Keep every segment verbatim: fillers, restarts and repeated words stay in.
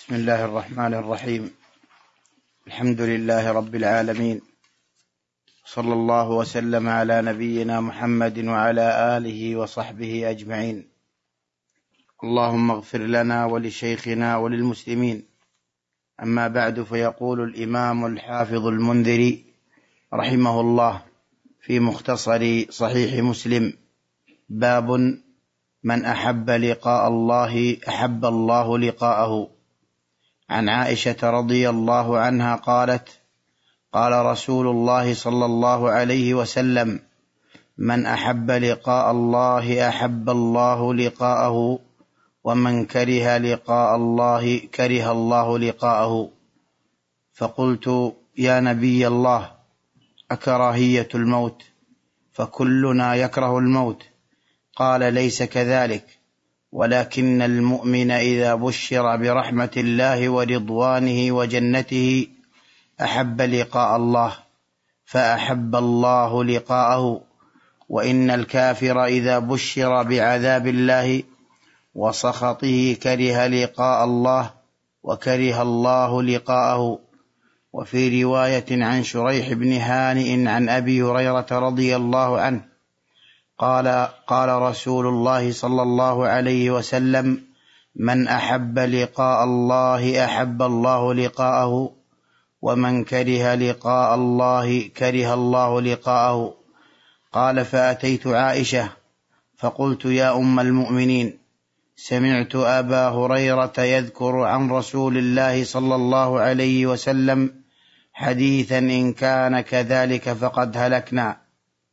بسم الله الرحمن الرحيم. الحمد لله رب العالمين، صلى الله وسلم على نبينا محمد وعلى آله وصحبه أجمعين. اللهم اغفر لنا ولشيخنا وللمسلمين. أما بعد، فيقول الإمام الحافظ المنذري رحمه الله في مختصر صحيح مسلم: باب من أحب لقاء الله أحب الله لقاءه. عن عائشة رضي الله عنها قالت: قال رسول الله صلى الله عليه وسلم: من أحب لقاء الله أحب الله لقاءه، ومن كره لقاء الله كره الله لقاءه. فقلت: يا نبي الله، أكراهية الموت؟ فكلنا يكره الموت. قال: ليس كذلك، ولكن المؤمن إذا بشر برحمة الله ورضوانه وجنته أحب لقاء الله فأحب الله لقاءه، وإن الكافر إذا بشر بعذاب الله وسخطه كره لقاء الله وكره الله لقاءه. وفي رواية عن شريح بن هانئ عن أبي هريرة رضي الله عنه قال: قال رسول الله صلى الله عليه وسلم: من أحب لقاء الله أحب الله لقاءه، ومن كره لقاء الله كره الله لقاءه. قال: فأتيت عائشة فقلت: يا أم المؤمنين، سمعت أبا هريرة يذكر عن رسول الله صلى الله عليه وسلم حديثا إن كان كذلك فقد هلكنا.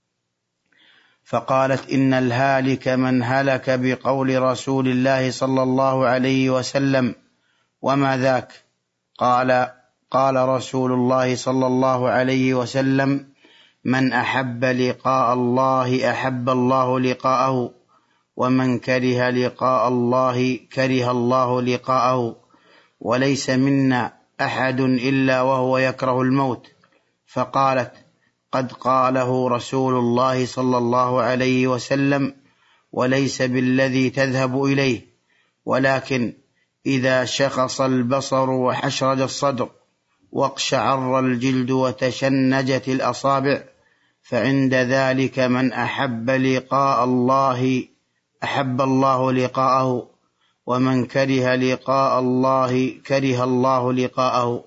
فقالت: إن الهالك من هلك بقول رسول الله صلى الله عليه وسلم. وما ذاك؟ قال: قال رسول الله صلى الله عليه وسلم: من أحب لقاء الله أحب الله لقاءه، ومن كره لقاء الله كره الله لقاءه، وليس منا أحد إلا وهو يكره الموت. فقالت: قد قاله رسول الله صلى الله عليه وسلم، وليس بالذي تذهب إليه، ولكن إذا شخص البصر وحشرج الصدر واقشعر الجلد وتشنجت الأصابع، فعند ذلك من أحب لقاء الله أحب الله لقاءه، ومن كره لقاء الله كره الله لقاءه.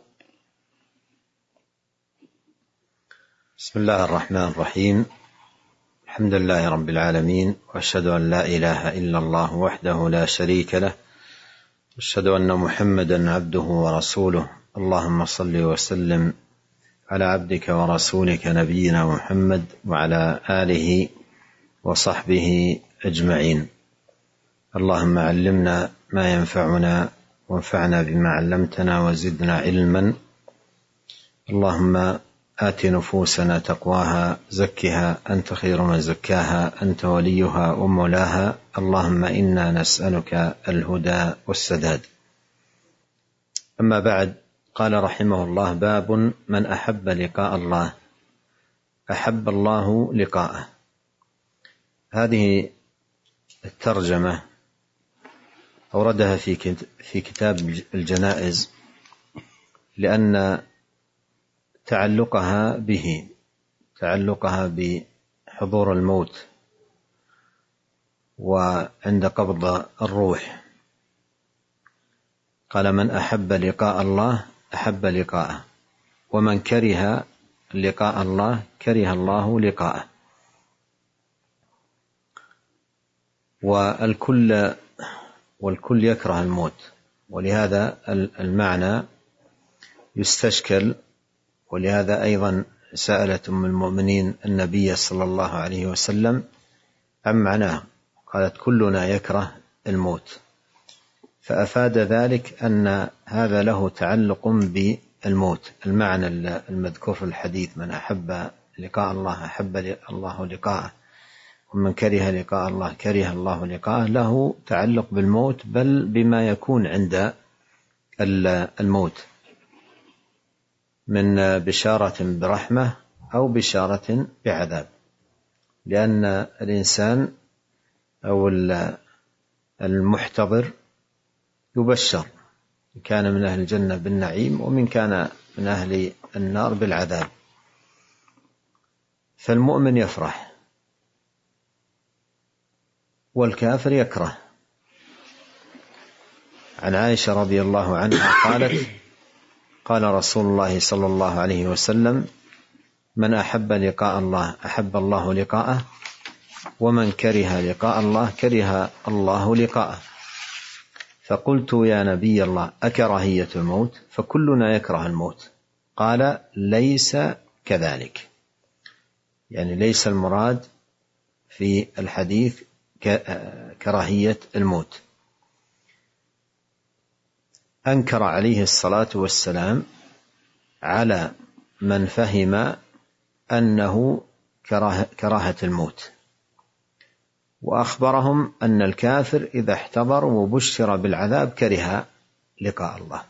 بسم الله الرحمن الرحيم. الحمد لله رب العالمين، وأشهد أن لا إله إلا الله وحده لا شريك له، وأشهد أن محمدا عبده ورسوله. اللهم صل وسلم على عبدك ورسولك نبينا محمد وعلى آله وصحبه أجمعين. اللهم علمنا ما ينفعنا، وانفعنا بما علمتنا، وزدنا علما. اللهم آت نفوسنا تقواها، زكها أنت خير من زكاها، أنت وليها ومولاها. اللهم إنا نسألك الهدى والسداد. أما بعد، قال رحمه الله: باب من أحب لقاء الله أحب الله لقاءه. هذه الترجمة أوردها في كتاب الجنائز لأن تعلقها به تعلقها بحضور الموت وعند قبض الروح. قال: من أحب لقاء الله أحب لقاءه، ومن كره لقاء الله كره الله لقاءه. والكل والكل يكره الموت، ولهذا المعنى يستشكل. ولهذا أيضا سألت أم المؤمنين النبي صلى الله عليه وسلم عن معناه، قالت: كلنا يكره الموت. فأفاد ذلك أن هذا له تعلق بالموت. المعنى المذكور في الحديث: من أحب لقاء الله أحب الله لقاءه، ومن كره لقاء الله كره الله لقاءه، له تعلق بالموت، بل بما يكون عند الموت من بشارة برحمة أو بشارة بعذاب. لأن الإنسان أو المحتضر يبشر كان من أهل الجنة بالنعيم ومن كان من أهل النار بالعذاب. فالمؤمن يفرح والكافر يكره. عن عائشة رضي الله عنها قالت: قال رسول الله صلى الله عليه وسلم: من أحب لقاء الله أحب الله لقاءه، ومن كره لقاء الله كره الله لقاءه. فقلت: يا نبي الله أكراهية الموت؟ فكلنا يكره الموت. قال: ليس كذلك، يعني ليس المراد في الحديث كراهية الموت. أنكر عليه الصلاة والسلام على من فهم أنه كراهة الموت، وأخبرهم أن الكافر إذا احتضر وبشر بالعذاب كره لقاء الله.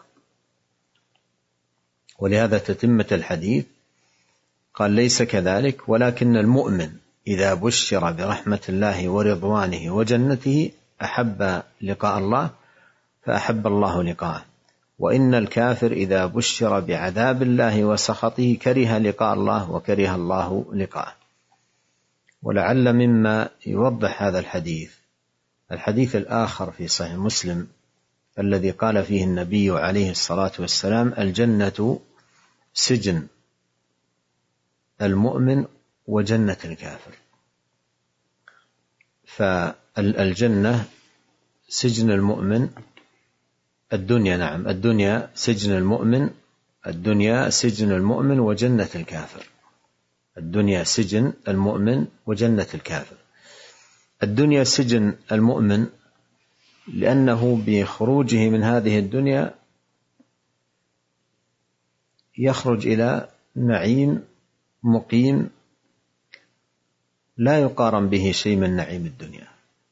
ولهذا تتمة الحديث قال: ليس كذلك، ولكن المؤمن إذا بشر برحمة الله ورضوانه وجنته أحب لقاء الله فأحب الله لقاءه، وإن الكافر إذا بشر بعذاب الله وسخطه كره لقاء الله وكره الله لقاءه. ولعل مما يوضح هذا الحديث الحديث الآخر في صحيح مسلم الذي قال فيه النبي عليه الصلاة والسلام: الجنة سجن المؤمن وجنة الكافر. فالجنة سجن المؤمن، الدنيا نعم الدنيا سجن المؤمن، الدنيا سجن المؤمن وجنة الكافر. الدنيا سجن المؤمن وجنة الكافر. الدنيا سجن المؤمن لأنه بخروجه من هذه الدنيا يخرج إلى نعيم مقيم لا يقارن به شيء من نعيم الدنيا،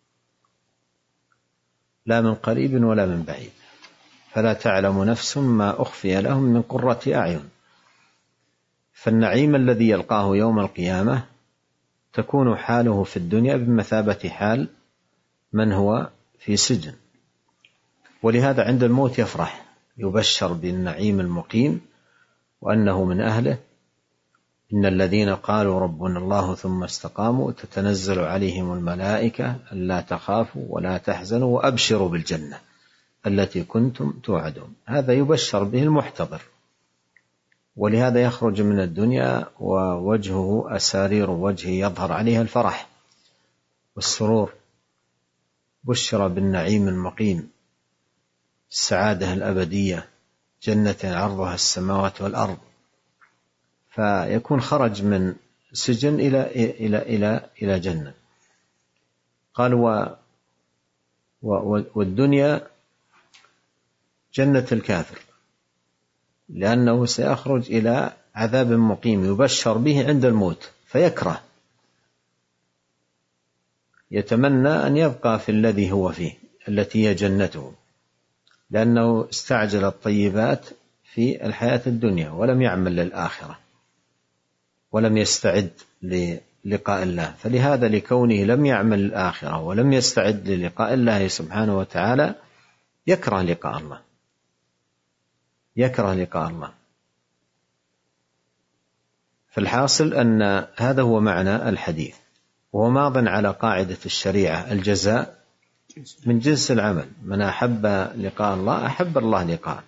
لا من قريب ولا من بعيد. فلا تعلم نفس ما أخفي لهم من قرة أعين. فالنعيم الذي يلقاه يوم القيامة تكون حاله في الدنيا بمثابة حال من هو في سجن. ولهذا عند الموت يفرح، يبشر بالنعيم المقيم وأنه من أهله. إن الذين قالوا ربنا الله ثم استقاموا تتنزل عليهم الملائكة ألا تخافوا ولا تحزنوا وأبشروا بالجنة التي كنتم توعدون. هذا يبشر به المحتضر، ولهذا يخرج من الدنيا ووجهه أسارير وجهه يظهر عليها الفرح والسرور، بشر بالنعيم المقيم، السعادة الأبدية، جنة عرضها السماوات والأرض. فيكون خرج من سجن إلى إلى إلى إلى جنة. قال: و والدنيا جنة الكافر، لأنه سيخرج إلى عذاب مقيم يبشر به عند الموت فيكره، يتمنى أن يبقى في الذي هو فيه التي هي جنته، لأنه استعجل الطيبات في الحياة الدنيا ولم يعمل للآخرة ولم يستعد للقاء الله. فلهذا لكونه لم يعمل للآخرة ولم يستعد للقاء الله سبحانه وتعالى يكره لقاء الله، يكره لقاء الله. فالحاصل أن هذا هو معنى الحديث، وهو ماض على قاعدة الشريعة: الجزاء من جنس العمل، من أحب لقاء الله أحب الله لقاءه.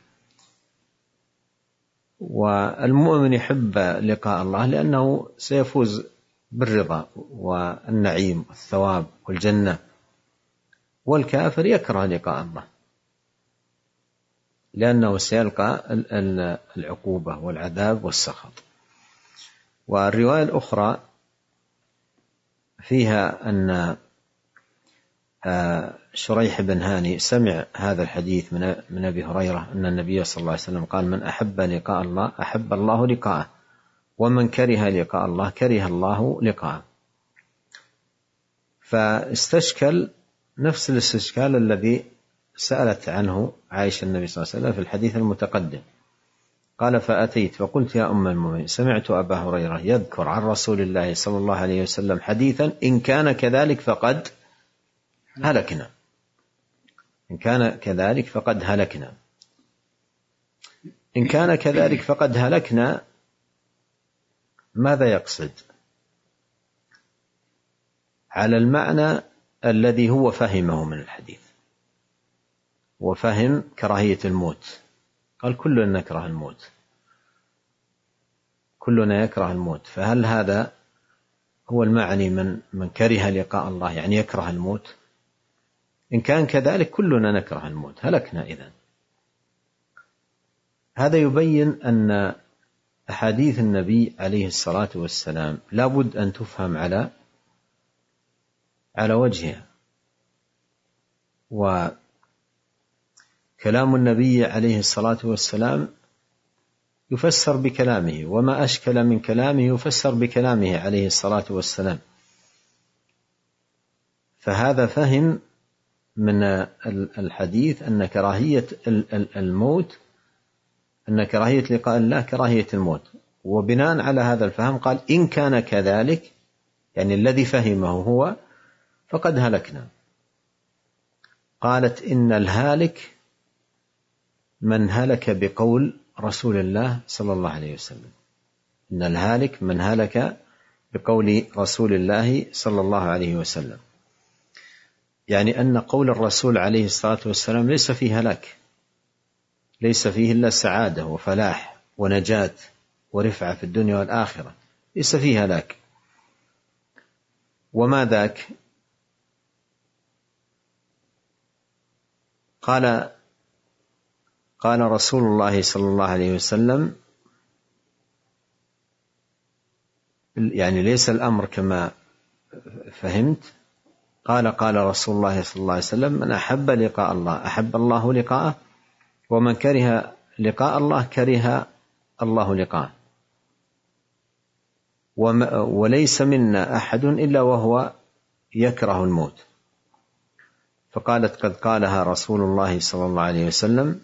والمؤمن يحب لقاء الله لأنه سيفوز بالرضا والنعيم والثواب والجنة، والكافر يكره لقاء الله لأنه سيلقى العقوبة والعذاب والسخط. والرواية الأخرى فيها أن شريح بن هاني سمع هذا الحديث من أبي هريرة أن النبي صلى الله عليه وسلم قال: من أحب لقاء الله أحب الله لقاءه، ومن كره لقاء الله كره الله لقاءه. فاستشكل نفس الاستشكال الذي سألت عنه عائشة النبي صلى الله عليه وسلم في الحديث المتقدم. قال: فأتيت فقلت: يا أم المؤمنين، سمعت أبا هريرة يذكر عن رسول الله صلى الله عليه وسلم حديثا إن كان كذلك فقد هلكنا، إن كان كذلك فقد هلكنا. إن كان كذلك فقد هلكنا، ماذا يقصد؟ على المعنى الذي هو فهمه من الحديث، وفهم كراهية الموت. قال كلنا نكره الموت، كلنا يكره الموت، فهل هذا هو المعني من من كره لقاء الله، يعني يكره الموت؟ إن كان كذلك كلنا نكره الموت، هلكنا إذن. هذا يبين أن أحاديث النبي عليه الصلاة والسلام لا بد أن تفهم على على وجهها، وكلام النبي عليه الصلاة والسلام يفسر بكلامه، وما أشكل من كلامه يفسر بكلامه عليه الصلاة والسلام. فهذا فهم من الحديث أن كراهية الموت، أن كراهية لقاء الله كراهية الموت، وبناء على هذا الفهم قال إن كان كذلك، يعني الذي فهمه هو، فقد هلكنا. قالت إن الهالك من هلك بقول رسول الله صلى الله عليه وسلم، إن الهالك من هلك بقول رسول الله صلى الله عليه وسلم، يعني أن قول الرسول عليه الصلاة والسلام ليس فيه هلاك، ليس فيه إلا سعادة وفلاح ونجاة ورفعة في الدنيا والآخرة، ليس فيه هلاك. وما ذاك؟ قال قال رسول الله صلى الله عليه وسلم، يعني ليس الأمر كما فهمت. قال قال رسول الله صلى الله عليه وسلم من أحب لقاء الله أحب الله لقاءه، ومن كره لقاء الله كره الله لقاءه، وليس منا أحد إلا وهو يكره الموت. فقالت قد قالها رسول الله صلى الله عليه وسلم.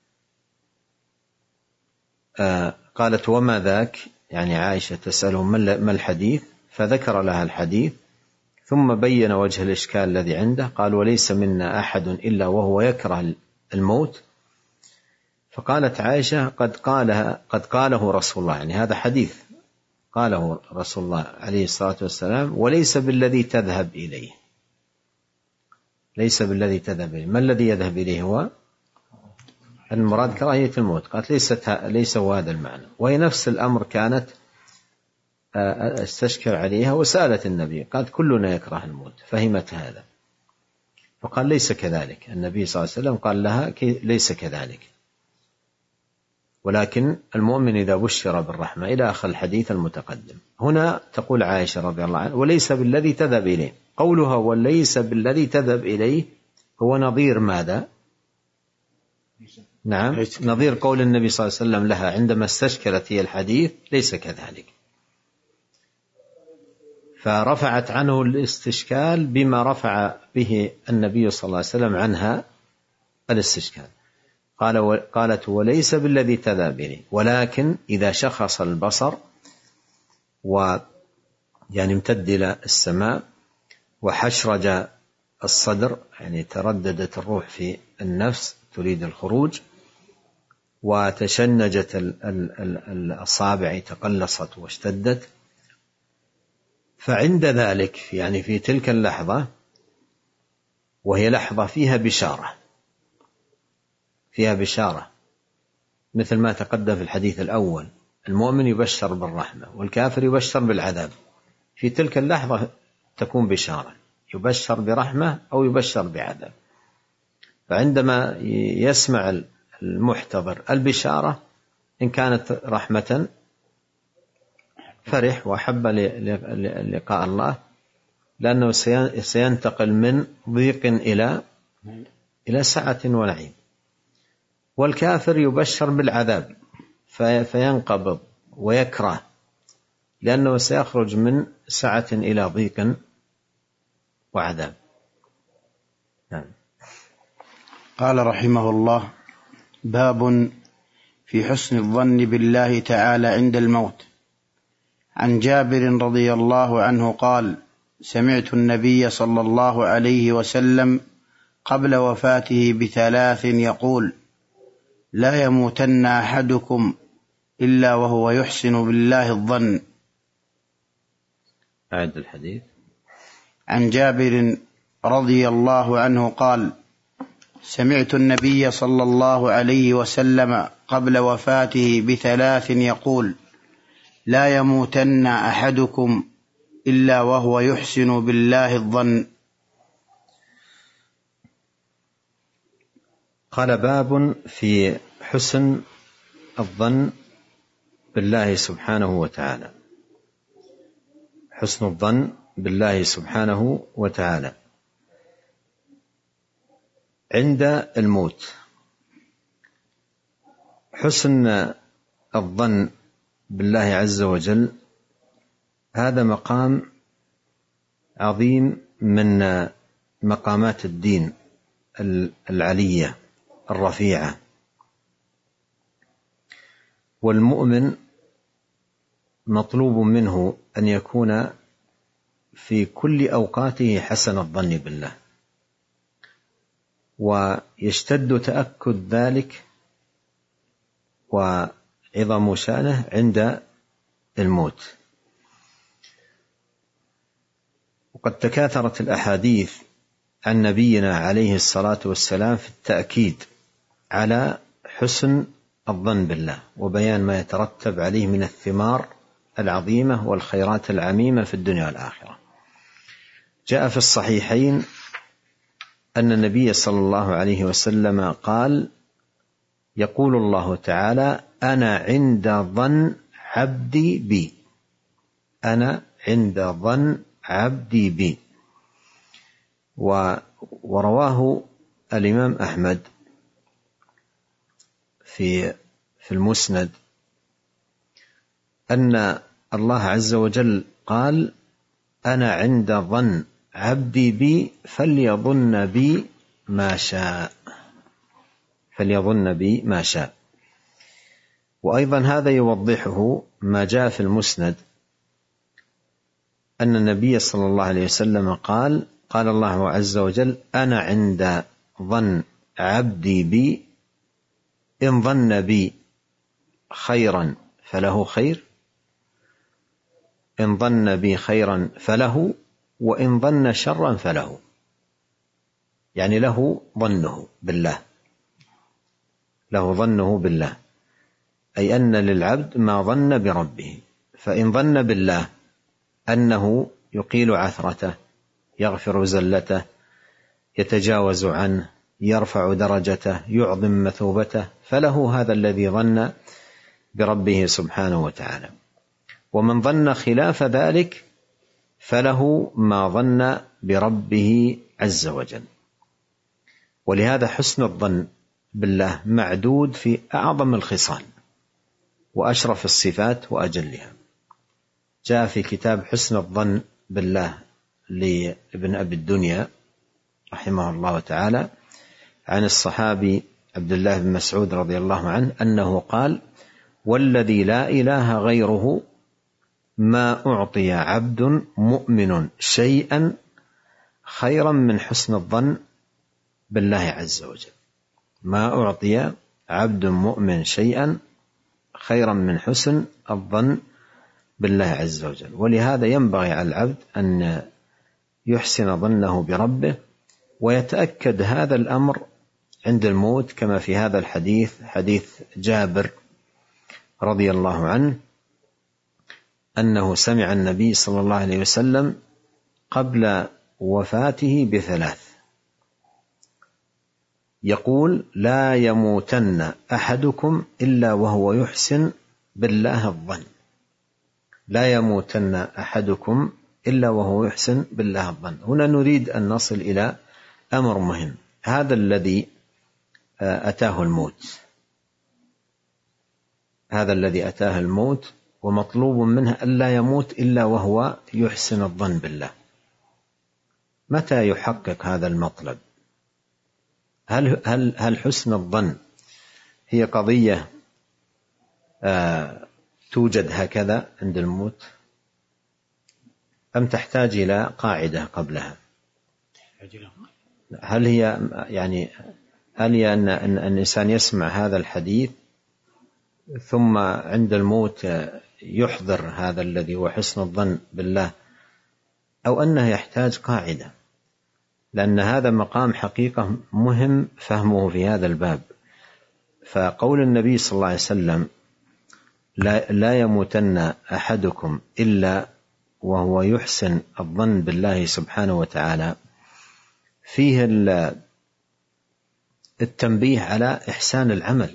آه قالت وما ذاك؟ يعني عائشة تسأله ما الحديث، فذكر لها الحديث، ثم بين وجه الإشكال الذي عنده. قال وليس منا أحد إلا وهو يكره الموت. فقالت عائشة قد قالها قد قاله رسول الله، يعني هذا حديث قاله رسول الله عليه الصلاة والسلام، وليس بالذي تذهب إليه، ليس بالذي تذهب إليه. ما الذي يذهب إليه؟ هو المراد كراهية الموت. قالت ليست ليس هو هذا المعنى، وهي نفس الأمر كانت استشكل عليها وسألت النبي، قالت كلنا يكره الموت، فهمت هذا. فقال ليس كذلك. النبي صلى الله عليه وسلم قال لها ليس كذلك، ولكن المؤمن إذا بشر بالرحمة إلى آخر الحديث المتقدم. هنا تقول عائشة رضي الله عنها وليس بالذي تذهب إليه. قولها وليس بالذي تذهب إليه هو نظير ماذا؟ نعم، نظير قول النبي صلى الله عليه وسلم لها عندما استشكلت هي الحديث ليس كذلك، فرفعت عنه الاستشكال بما رفع به النبي صلى الله عليه وسلم عنها الاستشكال. قال قالت وليس بالذي تذهب إليه، ولكن إذا شخص البصر ويعني امتد إلى السماء، وحشرج الصدر، يعني ترددت الروح في النفس تريد الخروج، وتشنجت الأصابع تقلصت واشتدت، فعند ذلك يعني في تلك اللحظة، وهي لحظة فيها بشارة فيها بشارة مثل ما تقدم في الحديث الأول، المؤمن يبشر بالرحمة والكافر يبشر بالعذاب. في تلك اللحظة تكون بشارة، يبشر برحمة أو يبشر بعذاب. فعندما يسمع المحتضر البشارة إن كانت رحمة فرح وحب لقاء الله، لأنه سينتقل من ضيق إلى إلى سعة ونعيم. والكافر يبشر بالعذاب فينقبض ويكره، لأنه سيخرج من سعة إلى ضيق وعذاب. نعم. قال رحمه الله: باب في حسن الظن بالله تعالى عند الموت. عن جابر رضي الله عنه قال: سمعت النبي صلى الله عليه وسلم قبل وفاته بثلاث يقول: لا يموتن أحدكم إلا وهو يحسن بالله الظن. أعد الحديث. عن جابر رضي الله عنه قال: سمعت النبي صلى الله عليه وسلم قبل وفاته بثلاث يقول: لا يموتن أحدكم إلا وهو يحسن بالله الظن. قال: باب في حسن الظن بالله سبحانه وتعالى. حسن الظن بالله سبحانه وتعالى عند الموت. حسن الظن بالله عز وجل هذا مقام عظيم من مقامات الدين العلية الرفيعة، والمؤمن مطلوب منه أن يكون في كل أوقاته حسن الظن بالله، ويشتد تأكد ذلك وعظم شأنه عند الموت. وقد تكاثرت الأحاديث عن نبينا عليه الصلاة والسلام في التأكيد على حسن الظن بالله وبيان ما يترتب عليه من الثمار العظيمة والخيرات العميمة في الدنيا والآخرة. جاء في الصحيحين أن النبي صلى الله عليه وسلم قال: يقول الله تعالى: أنا عند ظن عبدي بي. أنا عند ظن عبدي بي. ورواه الإمام أحمد في في المسند أن الله عز وجل قال: أنا عند ظن عبدي بي فليظن بي ما شاء. فليظن بي ما شاء. وأيضا هذا يوضحه ما جاء في المسند أن النبي صلى الله عليه وسلم قال: قال الله عز وجل: أنا عند ظن عبدي بي إن ظن بي خيرا فله خير، إن ظن بي خيرا فله، وإن ظن شرا فله. يعني له ظنه بالله، له ظنه بالله، أي أن للعبد ما ظن بربه. فإن ظن بالله أنه يقيل عثرته، يغفر زلته، يتجاوز عنه، يرفع درجته، يعظم مثوبته، فله هذا الذي ظن بربه سبحانه وتعالى. ومن ظن خلاف ذلك فله ما ظن بربه عز وجل. ولهذا حسن الظن بالله معدود في أعظم الخصال وأشرف الصفات وأجلها. جاء في كتاب حسن الظن بالله لابن أبي الدنيا رحمه الله تعالى عن الصحابي عبد الله بن مسعود رضي الله عنه أنه قال: والذي لا إله غيره ما أعطي عبد مؤمن شيئا خيرا من حسن الظن بالله عز وجل. ما أعطي عبد مؤمن شيئا خيرا من حسن الظن بالله عز وجل. ولهذا ينبغي على العبد أن يحسن ظنه بربه، ويتأكد هذا الأمر عند الموت، كما في هذا الحديث، حديث جابر رضي الله عنه أنه سمع النبي صلى الله عليه وسلم قبل وفاته بثلاث يقول: لا يموتن أحدكم إلا وهو يحسن بالله الظن. لا يموتن أحدكم إلا وهو يحسن بالله الظن. هنا نريد أن نصل إلى أمر مهم. هذا الذي أتاه الموت، هذا الذي أتاه الموت ومطلوب منه ألا يموت إلا وهو يحسن الظن بالله. متى يحقق هذا المطلب؟ هل, هل, هل حسن الظن هي قضية آه توجد هكذا عند الموت، أم تحتاج إلى قاعدة قبلها؟ هل هي يعني هل أن الإنسان يسمع هذا الحديث ثم عند الموت يحضر هذا الذي هو حسن الظن بالله، أو أنه يحتاج قاعدة؟ لأن هذا مقام حقيقة مهم فهمه في هذا الباب. فقول النبي صلى الله عليه وسلم لا, لا يموتن أحدكم إلا وهو يحسن الظن بالله سبحانه وتعالى فيه التنبيه على إحسان العمل،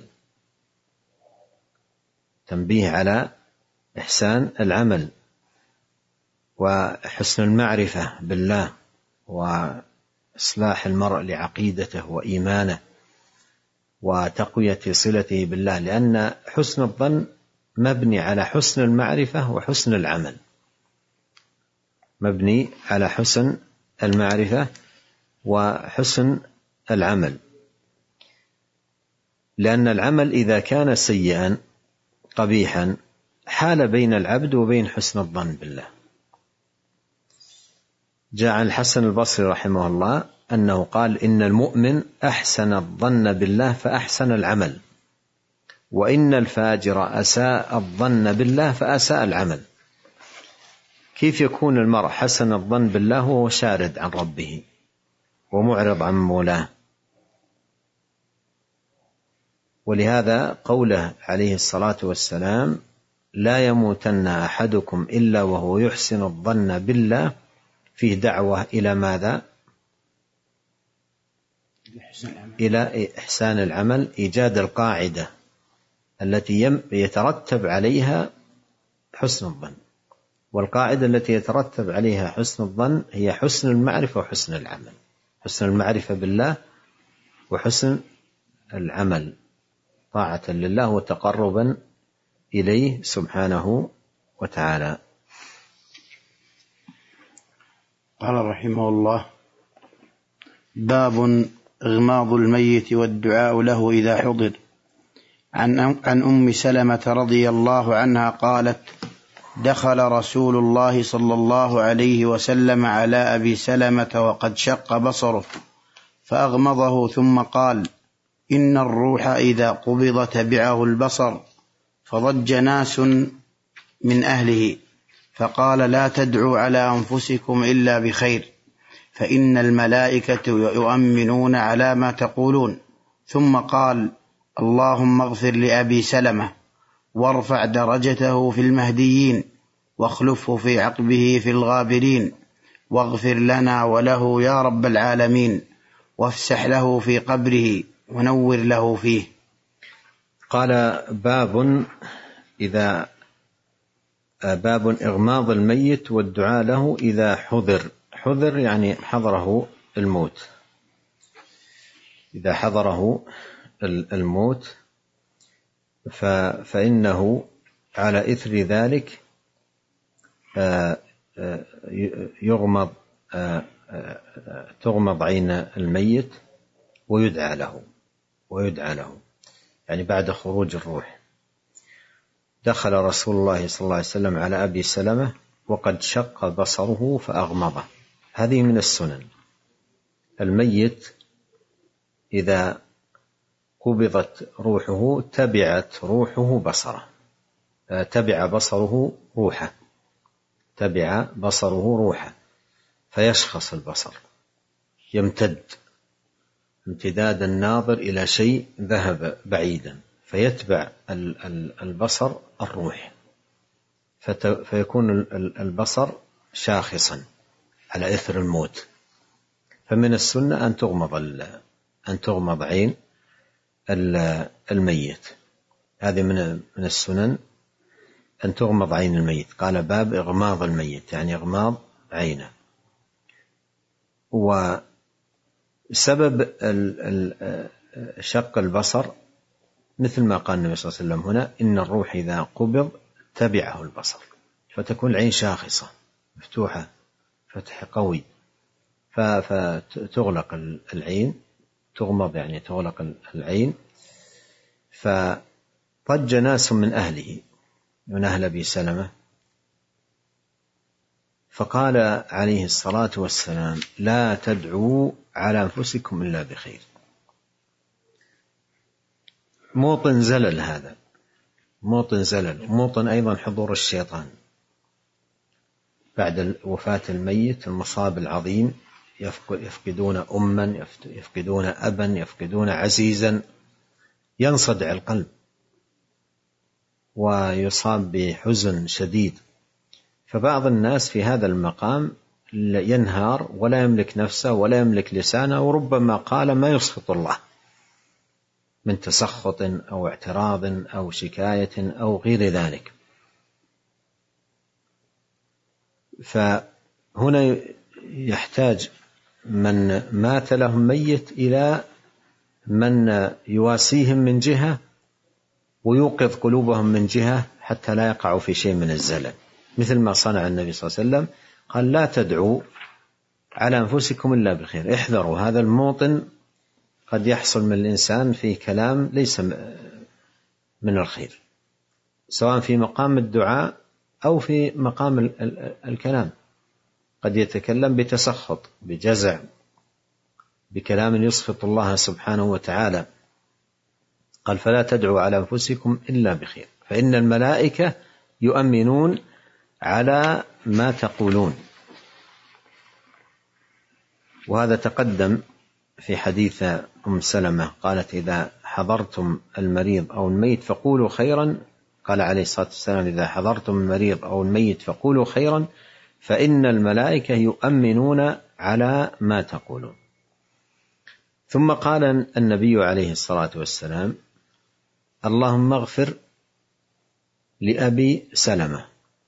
تنبيه على إحسان العمل وحسن المعرفة بالله وإصلاح المرء لعقيدته وإيمانه وتقوية صلته بالله، لأن حسن الظن مبني على حسن المعرفة وحسن العمل، مبني على حسن المعرفة وحسن العمل، لأن العمل إذا كان سيئا قبيحا حال بين العبد وبين حسن الظن بالله. جاء عن الحسن البصري رحمه الله أنه قال إن المؤمن أحسن الظن بالله فأحسن العمل، وإن الفاجر أساء الظن بالله فأساء العمل. كيف يكون المرء حسن الظن بالله وهو شارد عن ربه ومعرض عن مولاه؟ ولهذا قوله عليه الصلاة والسلام لا يموتن أحدكم إلا وهو يحسن الظن بالله فيه دعوة إلى ماذا؟ إلى إحسان العمل، إيجاد القاعدة التي يترتب عليها حسن الظن. والقاعدة التي يترتب عليها حسن الظن هي حسن المعرفة وحسن العمل، حسن المعرفة بالله وحسن العمل طاعة لله وتقربا إليه سبحانه وتعالى. قال رحمه الله: باب إغماض الميت والدعاء له إذا حضر. عن عن أم سلمة رضي الله عنها قالت: دخل رسول الله صلى الله عليه وسلم على أبي سلمة وقد شق بصره فأغمضه ثم قال: إن الروح إذا قبض تبعه البصر. فضج ناس من أهله فقال: لا تدعوا على أنفسكم إلا بخير، فإن الملائكة يؤمنون على ما تقولون. ثم قال: اللهم اغفر لأبي سلمة وارفع درجته في المهديين واخلفه في عقبه في الغابرين، واغفر لنا وله يا رب العالمين، وافسح له في قبره ونور له فيه. قال: باب إذا باب إغماض الميت والدعاء له إذا حضر. حضر يعني حضره الموت، إذا حضره الموت فإنه على إثر ذلك يغمض تغمض عين الميت ويدعى له ويدعى له يعني بعد خروج الروح. دخل رسول الله صلى الله عليه وسلم على أبي سلمة وقد شق بصره فأغمضه. هذه من السنن. الميت إذا قبضت روحه تبعت روحه بصره، تبع بصره روحه، تبع بصره روحه، فيشخص البصر، يمتد امتداد الناظر إلى شيء ذهب بعيدا، فيتبع البصر الروح، فيكون البصر شاخصا على إثر الموت. فمن السنة أن تغمض أن تغمض عين الميت. هذه من من السنن أن تغمض عين الميت. قال: باب إغماض الميت يعني إغماض عينه. وسبب شق البصر مثل ما قال النبي صلى الله عليه وسلم هنا: إن الروح إذا قبض تبعه البصر، فتكون العين شاخصة مفتوحة فتح قوي، فتغلق العين، تغمض يعني تغلق العين. فضج ناس من أهله، من أهل أبي سلمة، فقال عليه الصلاة والسلام: لا تدعوا على أنفسكم إلا بخير. موطن زلل، هذا موطن زلل، موطن أيضا حضور الشيطان بعد وفاة الميت، المصاب العظيم، يفقدون أما، يفقدون أبا، يفقدون عزيزا، ينصدع القلب ويصاب بحزن شديد. فبعض الناس في هذا المقام ينهار ولا يملك نفسه ولا يملك لسانه، وربما قال ما يسخط الله من تسخط أو اعتراض أو شكاية أو غير ذلك. فهنا يحتاج من مات لهم ميت إلى من يواسيهم من جهة ويوقظ قلوبهم من جهة حتى لا يقعوا في شيء من الزلل، مثل ما صنع النبي صلى الله عليه وسلم، قال لا تدعوا على أنفسكم إلا بالخير، احذروا هذا الموطن قد يحصل من الإنسان في كلام ليس من الخير، سواء في مقام الدعاء أو في مقام الكلام، قد يتكلم بتسخط، بجزع، بكلام يسخط الله سبحانه وتعالى. قال فلا تدعوا على أنفسكم إلا بخير فإن الملائكة يؤمنون على ما تقولون. وهذا تقدم في حديث أم سلمة قالت إذا حضرتم المريض أو الميت فقولوا خيرا، قال عليه الصلاة والسلام إذا حضرتم المريض أو الميت فقولوا خيرا فإن الملائكة يؤمنون على ما تقولون. ثم قال النبي عليه الصلاة والسلام اللهم اغفر لأبي سلمة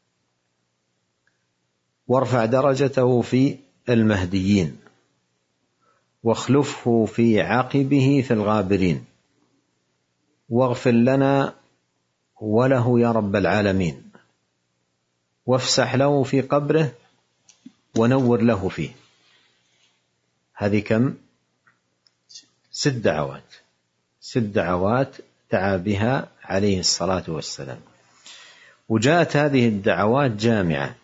وارفع درجته في المهديين واخلفه في عقبه في الغابرين واغفر لنا وله يا رب العالمين وافسح له في قبره ونور له فيه. هذه كم؟ ست دعوات، ست دعوات دعا بها عليه الصلاة والسلام. وجاءت هذه الدعوات جامعة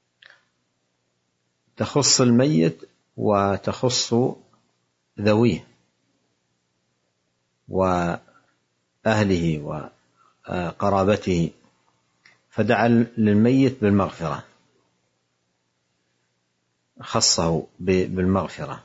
تخص الميت وتخص ذويه وأهله وقرابته، فدعا للميت بالمغفرة، خصه بالمغفرة،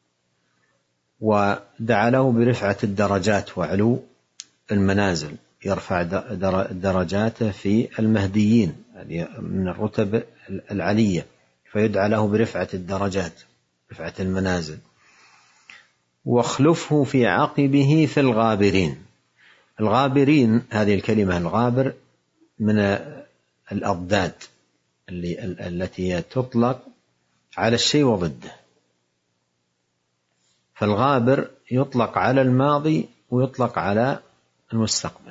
ودعا له برفعة الدرجات وعلو المنازل، يرفع درجاته في المهديين من الرتب العلية، فيدعى له برفعة الدرجات، رفعة المنازل. واخلفه في عقبه في الغابرين. الغابرين هذه الكلمة الغابر من الأضداد التي تطلق على الشيء وضده، فالغابر يطلق على الماضي ويطلق على المستقبل،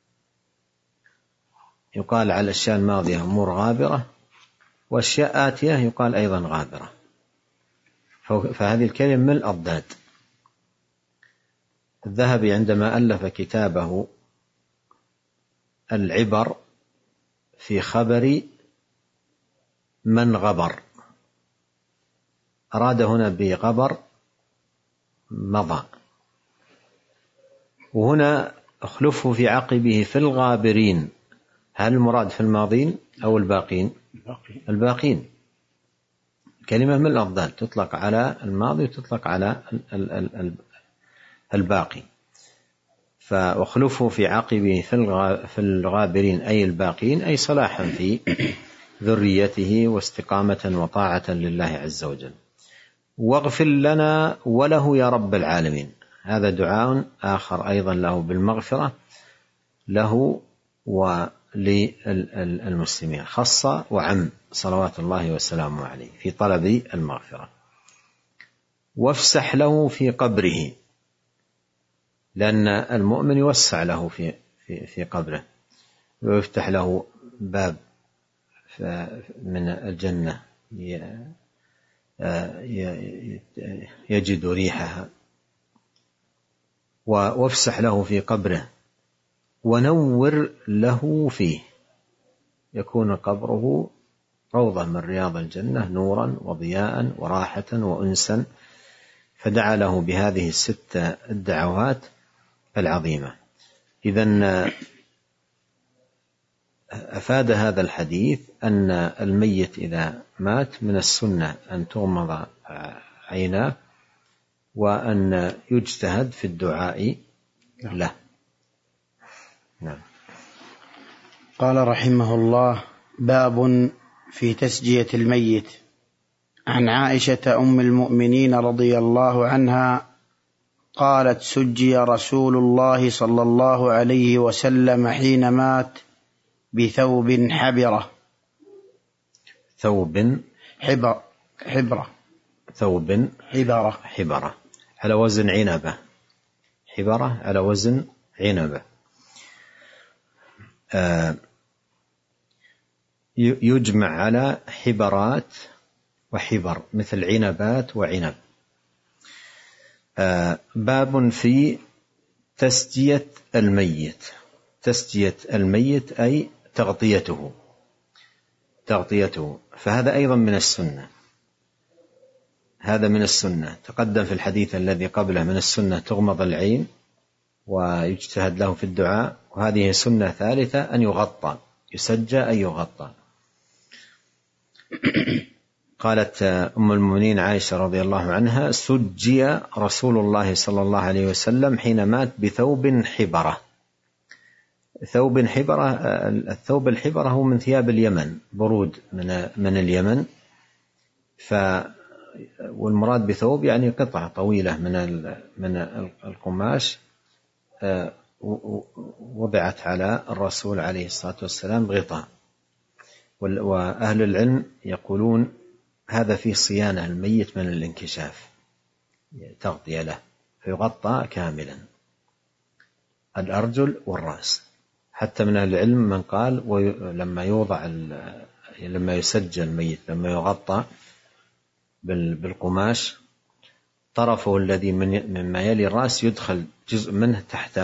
يقال على الأشياء الماضية أمور غابرة، وأشياء آتية يقال أيضا غابرة، فهذه الكلمة من الأضداد. الذهبي عندما ألف كتابه العبر في خبر من غبر أراد هنا بغبر مضى، وهنا اخلفه في عقبه في الغابرين. هل المراد في الماضين أو الباقين؟ الباقين. كلمة من الأضداد تطلق على الماضي وتطلق على الباقي. فاخلفه في عقبه في الغابرين أي الباقين، أي صلاحا في ذريته واستقامة وطاعة لله عز وجل. واغفر لنا وله يا رب العالمين، هذا دعاء آخر أيضا له بالمغفرة، له وللمسلمين خاصة وعم صلوات الله وسلامه عليه في طلب المغفرة. وافسح له في قبره، لأن المؤمن يوسع له في في في قبره ويفتح له باب من الجنة يجد ريحها. وافسح له في قبره ونور له فيه، يكون قبره روضة من رياض الجنة، نورا وضياء وراحة وأنسا. فدعا له بهذه الست الدعوات العظيمة. إذن أفاد هذا الحديث أن الميت إذا مات من السنة أن تغمض عيناه وأن يجتهد في الدعاء له. نعم. قال رحمه الله: باب في تسجية الميت. عن عائشة أم المؤمنين رضي الله عنها قالت: سجي رسول الله صلى الله عليه وسلم حين مات بثوب حبرة. ثوب حبر حبرة ثوب حبرة حبرة على وزن عنبة. حبرة على وزن عنبة. آه يجمع على حبرات وحبر، مثل عنبات وعنب. آه باب في تسجية الميت. تسجية الميت أي تغطيته تغطيته فهذا أيضا من السنة. هذا من السنة. تقدم في الحديث الذي قبله من السنة تغمض العين ويجتهد له في الدعاء، وهذه سنة ثالثة أن يغطى، يسجى أن يغطى. قالت أم المؤمنين عائشة رضي الله عنها: سجي رسول الله صلى الله عليه وسلم حين مات بثوب حبرة. ثوب حبرة، الثوب الحبرة هو من ثياب اليمن، برود من من اليمن. ف والمراد بثوب يعني قطعة طويلة من من القماش وضعت على الرسول عليه الصلاة والسلام غطاء. وأهل العلم يقولون هذا في صيانة الميت من الانكشاف، تغطية له، فيغطى كاملا الأرجل والرأس. حتى من أهل العلم من قال لما يوضع لما يسجل الميت لما يغطى بالقماش طرفه الذي مما يلي الرأس يدخل جزء منه تحت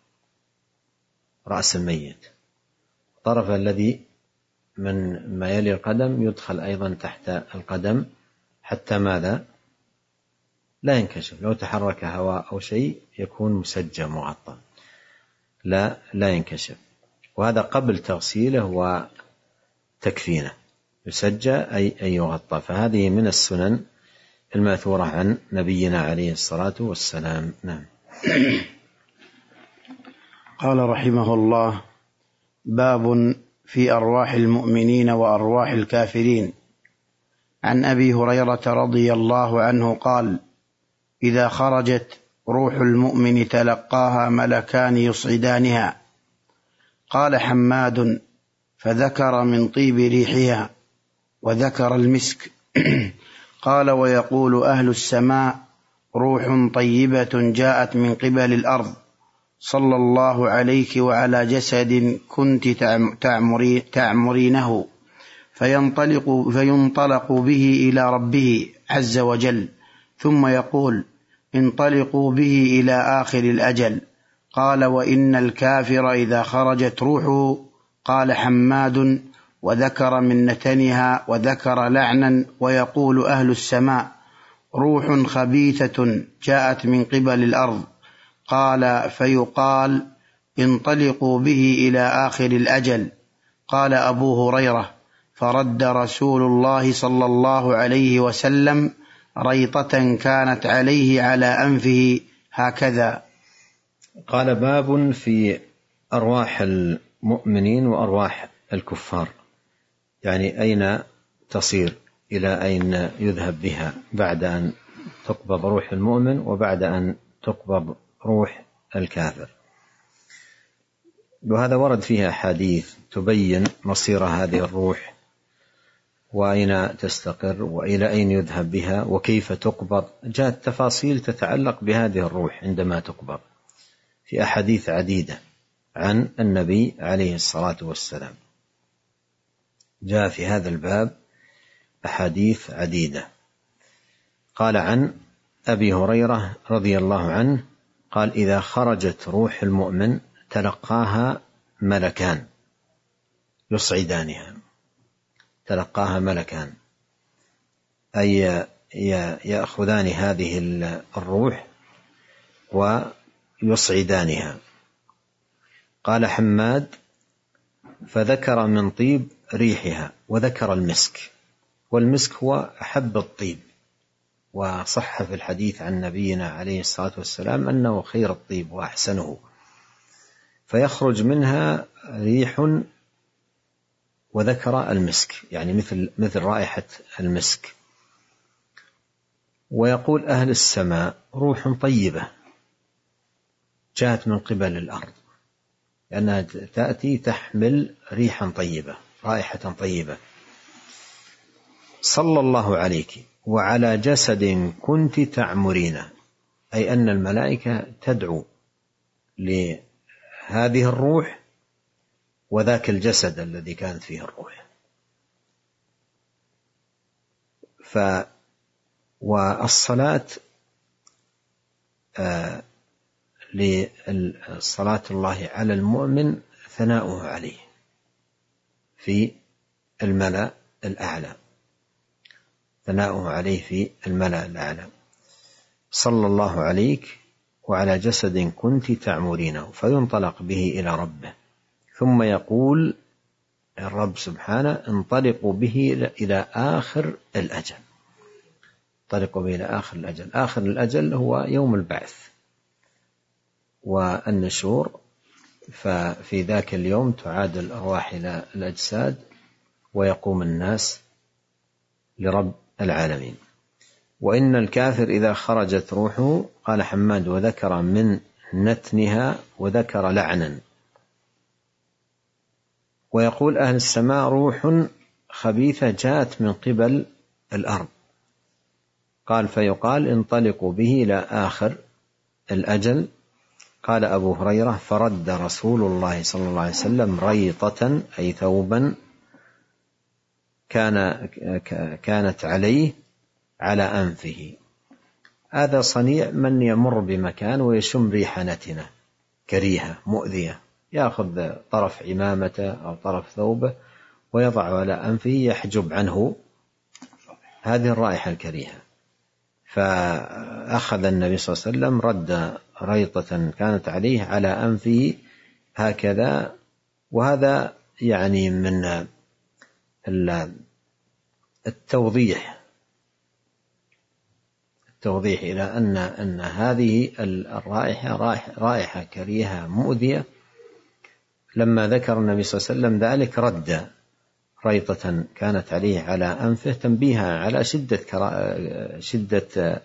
رأس الميت، طرف الذي من ما يلي القدم يدخل أيضا تحت القدم، حتى ماذا لا ينكشف. لو تحرك هواء أو شيء يكون مسجى مغطى، لا لا ينكشف. وهذا قبل تغسيله وتكفينه، يسجى أي أن يغطى. فهذه من السنن الماثورة عن نبينا عليه الصلاة والسلام. نعم. قال رحمه الله: باب في أرواح المؤمنين وأرواح الكافرين. عن أبي هريرة رضي الله عنه قال: إذا خرجت روح المؤمن تلقاها ملكان يصعدانها. قال حماد: فذكر من طيب ريحها، وذكر المسك. قال: ويقول أهل السماء: روح طيبة جاءت من قبل الأرض، صلى الله عليك وعلى جسد كنت تعمري تعمرينه، فينطلق, فينطلق به إلى ربه عز وجل، ثم يقول: انطلقوا به إلى آخر الأجل. قال: وإن الكافر إذا خرجت روحه. قال حماد: وذكر من نتنها، وذكر لعنا. ويقول أهل السماء: روح خبيثة جاءت من قبل الأرض. قال: فيقال: انطلقوا به إلى آخر الأجل. قال أبو هريرة: فرد رسول الله صلى الله عليه وسلم ريطة كانت عليه على أنفه هكذا. قال: باب في أرواح المؤمنين وأرواح الكفار، يعني أين تصير، إلى أين يذهب بها بعد أن تقبض روح المؤمن وبعد أن تقبض روح الكافر. وهذا ورد فيها حديث تبين مصير هذه الروح، وأين تستقر، وإلى أين يذهب بها، وكيف تقبض. جاءت تفاصيل تتعلق بهذه الروح عندما تقبض في أحاديث عديدة عن النبي عليه الصلاة والسلام. جاء في هذا الباب أحاديث عديدة. قال عن أبي هريرة رضي الله عنه قال: إذا خرجت روح المؤمن تلقاها ملكان يصعدانها. تلقاها ملكان أي يأخذان هذه الروح ويصعدانها. قال حماد: فذكر من طيب ريحها، وذكر المسك، والمسك هو أحب الطيب، وصح في الحديث عن نبينا عليه الصلاة والسلام أنه خير الطيب وأحسنه، فيخرج منها ريح، وذكر المسك يعني مثل مثل رائحة المسك. ويقول أهل السماء: روح طيبة جاءت من قبل الأرض، لأنها تأتي تحمل ريحا طيبة، رائحة طيبة. صلى الله عليك وعلى جسد كنت تعمرين، أي أن الملائكة تدعو لهذه الروح وذاك الجسد الذي كانت فيه الروح. ف والصلاة آه لصلاة الله على المؤمن ثناؤه عليه في الملأ الأعلى، ثناؤه عليه في الملأ الأعلى. صلى الله عليك وعلى جسد كنت تعمرينه، فينطلق به إلى ربه، ثم يقول الرب سبحانه: انطلقوا به إلى آخر الأجل. انطلقوا به إلى آخر الأجل. آخر الأجل هو يوم البعث والنشور، ففي ذاك اليوم تعاد الأرواح إلى الأجساد ويقوم الناس لرب العالمين. وإن الكافر إذا خرجت روحه، قال حماد: وذكر من نتنها، وذكر لعنا. ويقول أهل السماء: روح خبيثة جاءت من قبل الأرض. قال: فيقال: انطلقوا به إلى آخر الأجل. قال أبو هريرة: فرد رسول الله صلى الله عليه وسلم ريطة، أي ثوبا كان كانت عليه على أنفه. هذا صنيع من يمر بمكان ويشم ريح نتنة كريهة مؤذية، يأخذ طرف عمامته أو طرف ثوبه ويضع على أنفه يحجب عنه هذه الرائحة الكريهة. فأخذ النبي صلى الله عليه وسلم رد ريطة كانت عليه على أنفه هكذا. وهذا يعني من التوضيح التوضيح إلى أن أن هذه الرائحة رائحة كريهة مؤذية. لما ذكر النبي صلى الله عليه وسلم ذلك رد ريطة كانت عليه على أنفه تنبيها على شدة شدة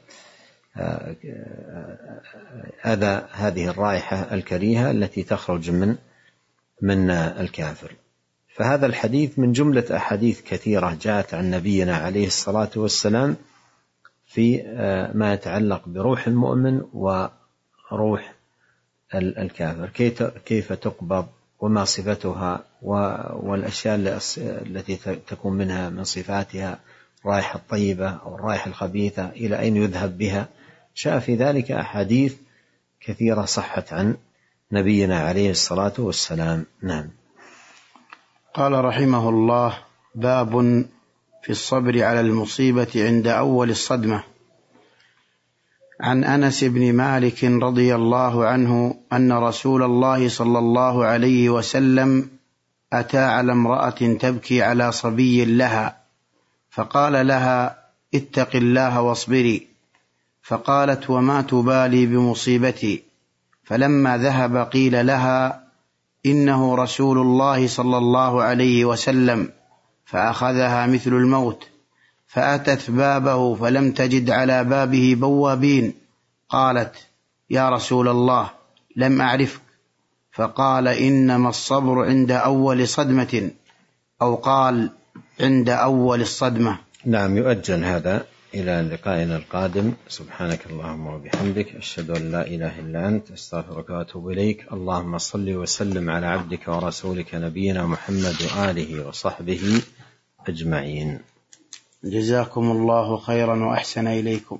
أذى هذه الرائحة الكريهة التي تخرج من من الكافر. فهذا الحديث من جملة أحاديث كثيرة جاءت عن نبينا عليه الصلاة والسلام في ما يتعلق بروح المؤمن وروح الكافر، كيف تقبض وما صفتها، والأشياء التي تكون منها من صفاتها الرائحة الطيبة أو الرائحة الخبيثة إلى أين يذهب بها. شاء في ذلك أحاديث كثيرة صحت عن نبينا عليه الصلاة والسلام. نعم. قال رحمه الله: باب في الصبر على المصيبة عند أول الصدمة. عن أنس بن مالك رضي الله عنه أن رسول الله صلى الله عليه وسلم أتى على امرأة تبكي على صبي لها، فقال لها: اتق الله واصبري. فقالت: وما تبالي بمصيبتي؟ فلما ذهب قيل لها: إنه رسول الله صلى الله عليه وسلم، فأخذها مثل الموت، فأتت بابه فلم تجد على بابه بوابين. قالت: يا رسول الله، لم أعرفك. فقال: إنما الصبر عند أول صدمة، أو قال: عند أول الصدمة. نعم. يؤجل هذا إلى لقائنا القادم. سبحانك اللهم وبحمدك، أشهد أن لا إله إلا أنت، أستغفرك وأتوب إليك. اللهم صل وسلم على عبدك ورسولك نبينا محمد وآله وصحبه أجمعين. جزاكم الله خيرا وأحسن إليكم.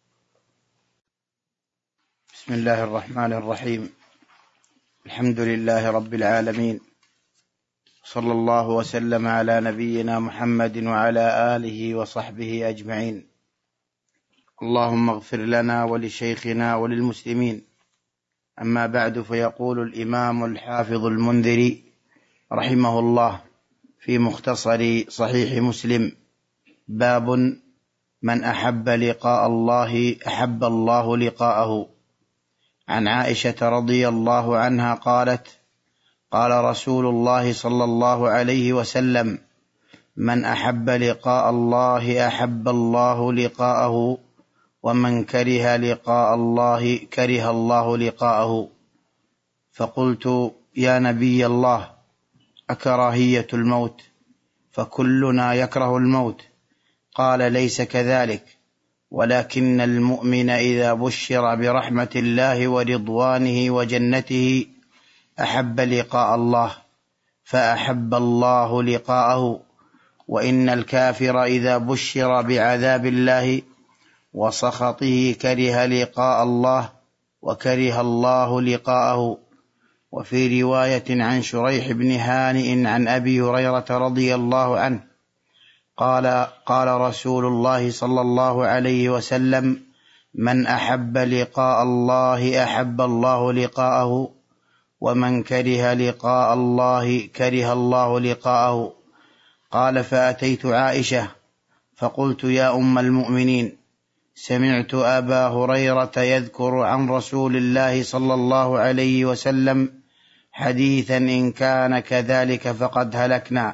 بسم الله الرحمن الرحيم. الحمد لله رب العالمين، صلى الله وسلم على نبينا محمد وعلى آله وصحبه أجمعين. اللهم اغفر لنا ولشيخنا وللمسلمين. أما بعد، فيقول الإمام الحافظ المنذري رحمه الله في مختصر صحيح مسلم: باب من أحب لقاء الله أحب الله لقاءه. عن عائشة رضي الله عنها قالت: قال رسول الله صلى الله عليه وسلم: من أحب لقاء الله أحب الله لقاءه، ومن كره لقاء الله كره الله لقاءه. فقلت: يا نبي الله، أكراهية الموت؟ فكلنا يكره الموت. قال: ليس كذلك، ولكن المؤمن إذا بشر برحمة الله ورضوانه وجنته أحب لقاء الله فأحب الله لقاءه، وإن الكافر إذا بشر بعذاب الله وسخطه كره لقاء الله وكره الله لقاءه. وفي رواية عن شريح بن هانئ عن أبي هريرة رضي الله عنه قال: قال رسول الله صلى الله عليه وسلم: من أحب لقاء الله أحب الله لقاءه، ومن كره لقاء الله كره الله لقاءه. قال: فأتيت عائشة فقلت: يا أم المؤمنين، سمعت أبا هريرة يذكر عن رسول الله صلى الله عليه وسلم حديثا إن كان كذلك فقد هلكنا.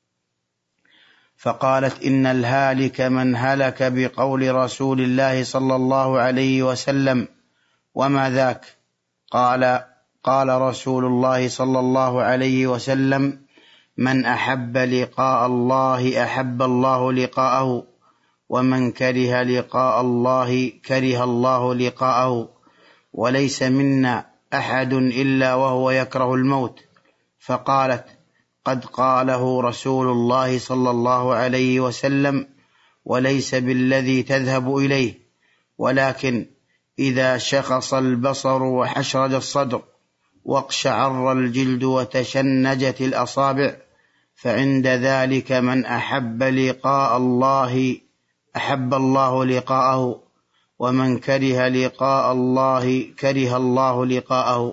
فقالت: إن الهالك من هلك بقول رسول الله صلى الله عليه وسلم، وما ذاك؟ قال: قال رسول الله صلى الله عليه وسلم: من أحب لقاء الله أحب الله لقاءه، ومن كره لقاء الله كره الله لقاءه، وليس منا أحد إلا وهو يكره الموت. فقالت: قد قاله رسول الله صلى الله عليه وسلم، وليس بالذي تذهب إليه، ولكن إذا شخص البصر وحشرج الصدر واقشعر الجلد وتشنجت الأصابع، فعند ذلك من أحب لقاء الله أحب الله لقاءه، ومن كره لقاء الله كره الله لقاءه.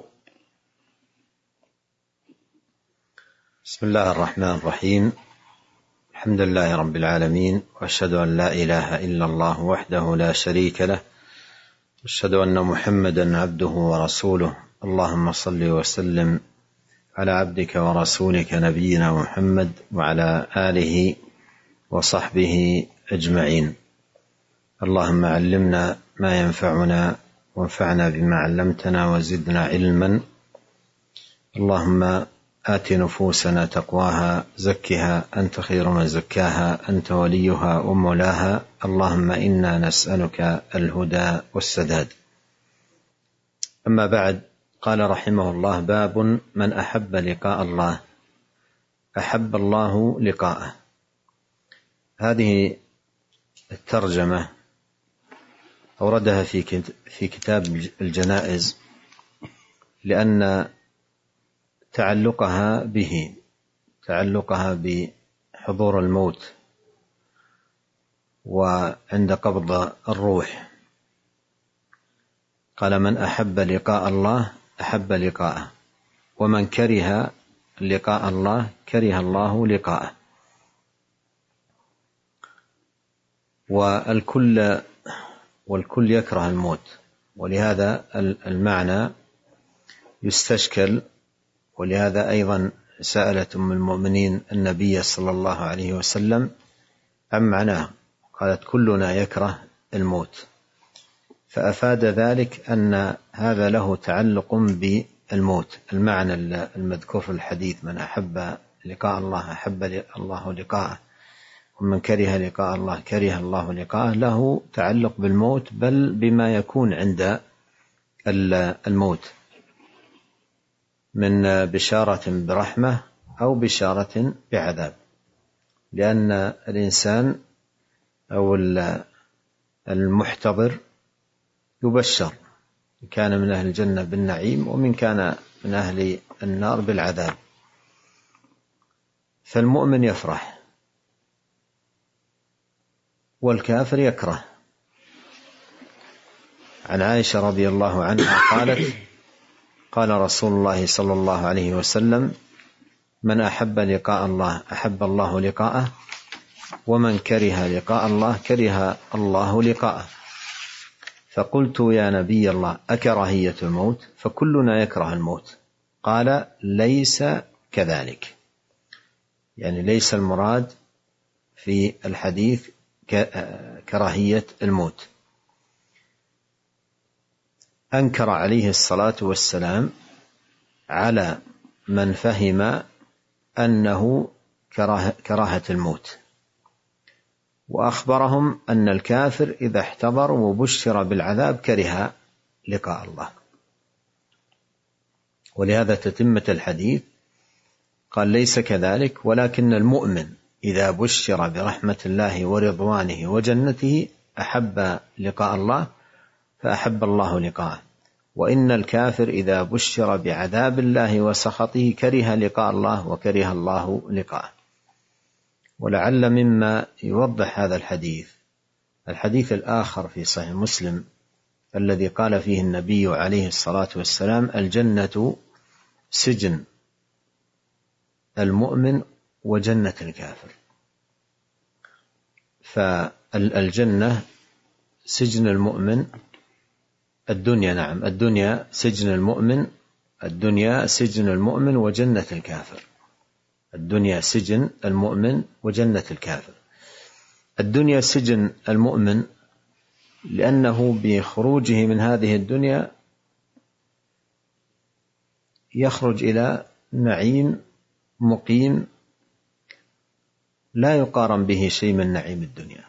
بسم الله الرحمن الرحيم. الحمد لله رب العالمين، وأشهد أن لا إله إلا الله وحده لا شريك له، وأشهد أن محمدا عبده ورسوله. اللهم صل وسلم على عبدك ورسولك نبينا محمد وعلى آله وصحبه أجمعين. اللهم علمنا ما ينفعنا، وانفعنا بما علمتنا، وزدنا علما. اللهم آت نفوسنا تقواها، زكها أنت خير من زكاها، أنت وليها ومولاها. اللهم إنا نسألك الهدى والسداد. أما بعد، قال رحمه الله: باب من أحب لقاء الله أحب الله لقاءه. هذه الترجمة أوردها في كتاب الجنائز لأن تعلقها به تعلقها بحضور الموت وعند قبض الروح. قال: من أحب لقاء الله أحب لقاءه، ومن كره لقاء الله كره الله لقاءه. والكل والكل يكره الموت، ولهذا المعنى يستشكل. ولهذا أيضا سألت أم المؤمنين النبي صلى الله عليه وسلم عن معناه، قالت: كلنا يكره الموت. فأفاد ذلك أن هذا له تعلق بالموت. المعنى المذكور في الحديث: من أحب لقاء الله أحب الله لقاءه، ومن كره لقاء الله كره الله لقاءه، له تعلق بالموت، بل بما يكون عند الموت من بشارة برحمة أو بشارة بعذاب. لأن الإنسان أو المحتضر يبشر، كان من أهل الجنة بالنعيم، ومن كان من أهل النار بالعذاب. فالمؤمن يفرح والكافر يكره. عن عائشة رضي الله عنها قالت: قال رسول الله صلى الله عليه وسلم: من أحب لقاء الله أحب الله لقاءه، ومن كره لقاء الله كره الله لقاءه. فقلت: يا نبي الله، أكراهية الموت؟ فكلنا يكره الموت. قال: ليس كذلك، يعني ليس المراد في الحديث كراهية الموت. أنكر عليه الصلاة والسلام على من فهم أنه كراهة الموت، وأخبرهم أن الكافر إذا احتضر وبشر بالعذاب كره لقاء الله. ولهذا تتمة الحديث قال: ليس كذلك، ولكن المؤمن إذا بشر برحمة الله ورضوانه وجنته أحب لقاء الله فأحب الله لقاءه، وإن الكافر إذا بشر بعذاب الله وسخطه كره لقاء الله وكره الله لقاءه. ولعل مما يوضح هذا الحديث الحديث الآخر في صحيح مسلم الذي قال فيه النبي عليه الصلاة والسلام: الجنة سجن المؤمن وجنة الكافر. فالجنة سجن المؤمن، الدنيا نعم الدنيا سجن المؤمن، الدنيا سجن المؤمن وجنة الكافر. الدنيا سجن المؤمن وجنة الكافر. الدنيا سجن المؤمن لأنه بخروجه من هذه الدنيا يخرج إلى نعيم مقيم لا يقارن به شيء من نعيم الدنيا،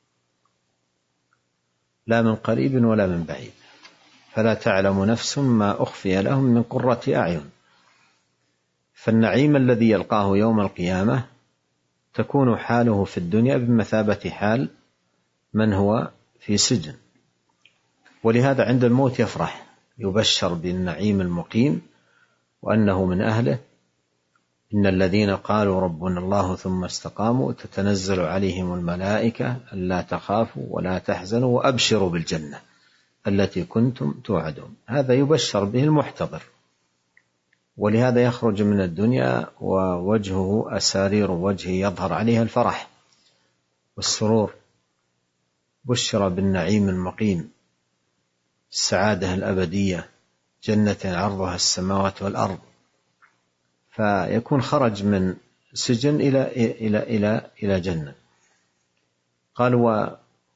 لا من قريب ولا من بعيد. فلا تعلم نفس ما أخفي لهم من قرة أعين. فالنعيم الذي يلقاه يوم القيامة تكون حاله في الدنيا بمثابة حال من هو في سجن. ولهذا عند الموت يفرح، يبشر بالنعيم المقيم وأنه من أهله. إن الذين قالوا ربنا الله ثم استقاموا تتنزل عليهم الملائكة ألا تخافوا ولا تحزنوا وأبشروا بالجنة التي كنتم توعدون. هذا يبشر به المحتضر، ولهذا يخرج من الدنيا ووجهه أسارير وجهه يظهر عليها الفرح والسرور، بشر بالنعيم المقيم، السعادة الأبدية، جنة عرضها السماوات والأرض. فيكون خرج من سجن إلى إلى إلى إلى جنة. قال: و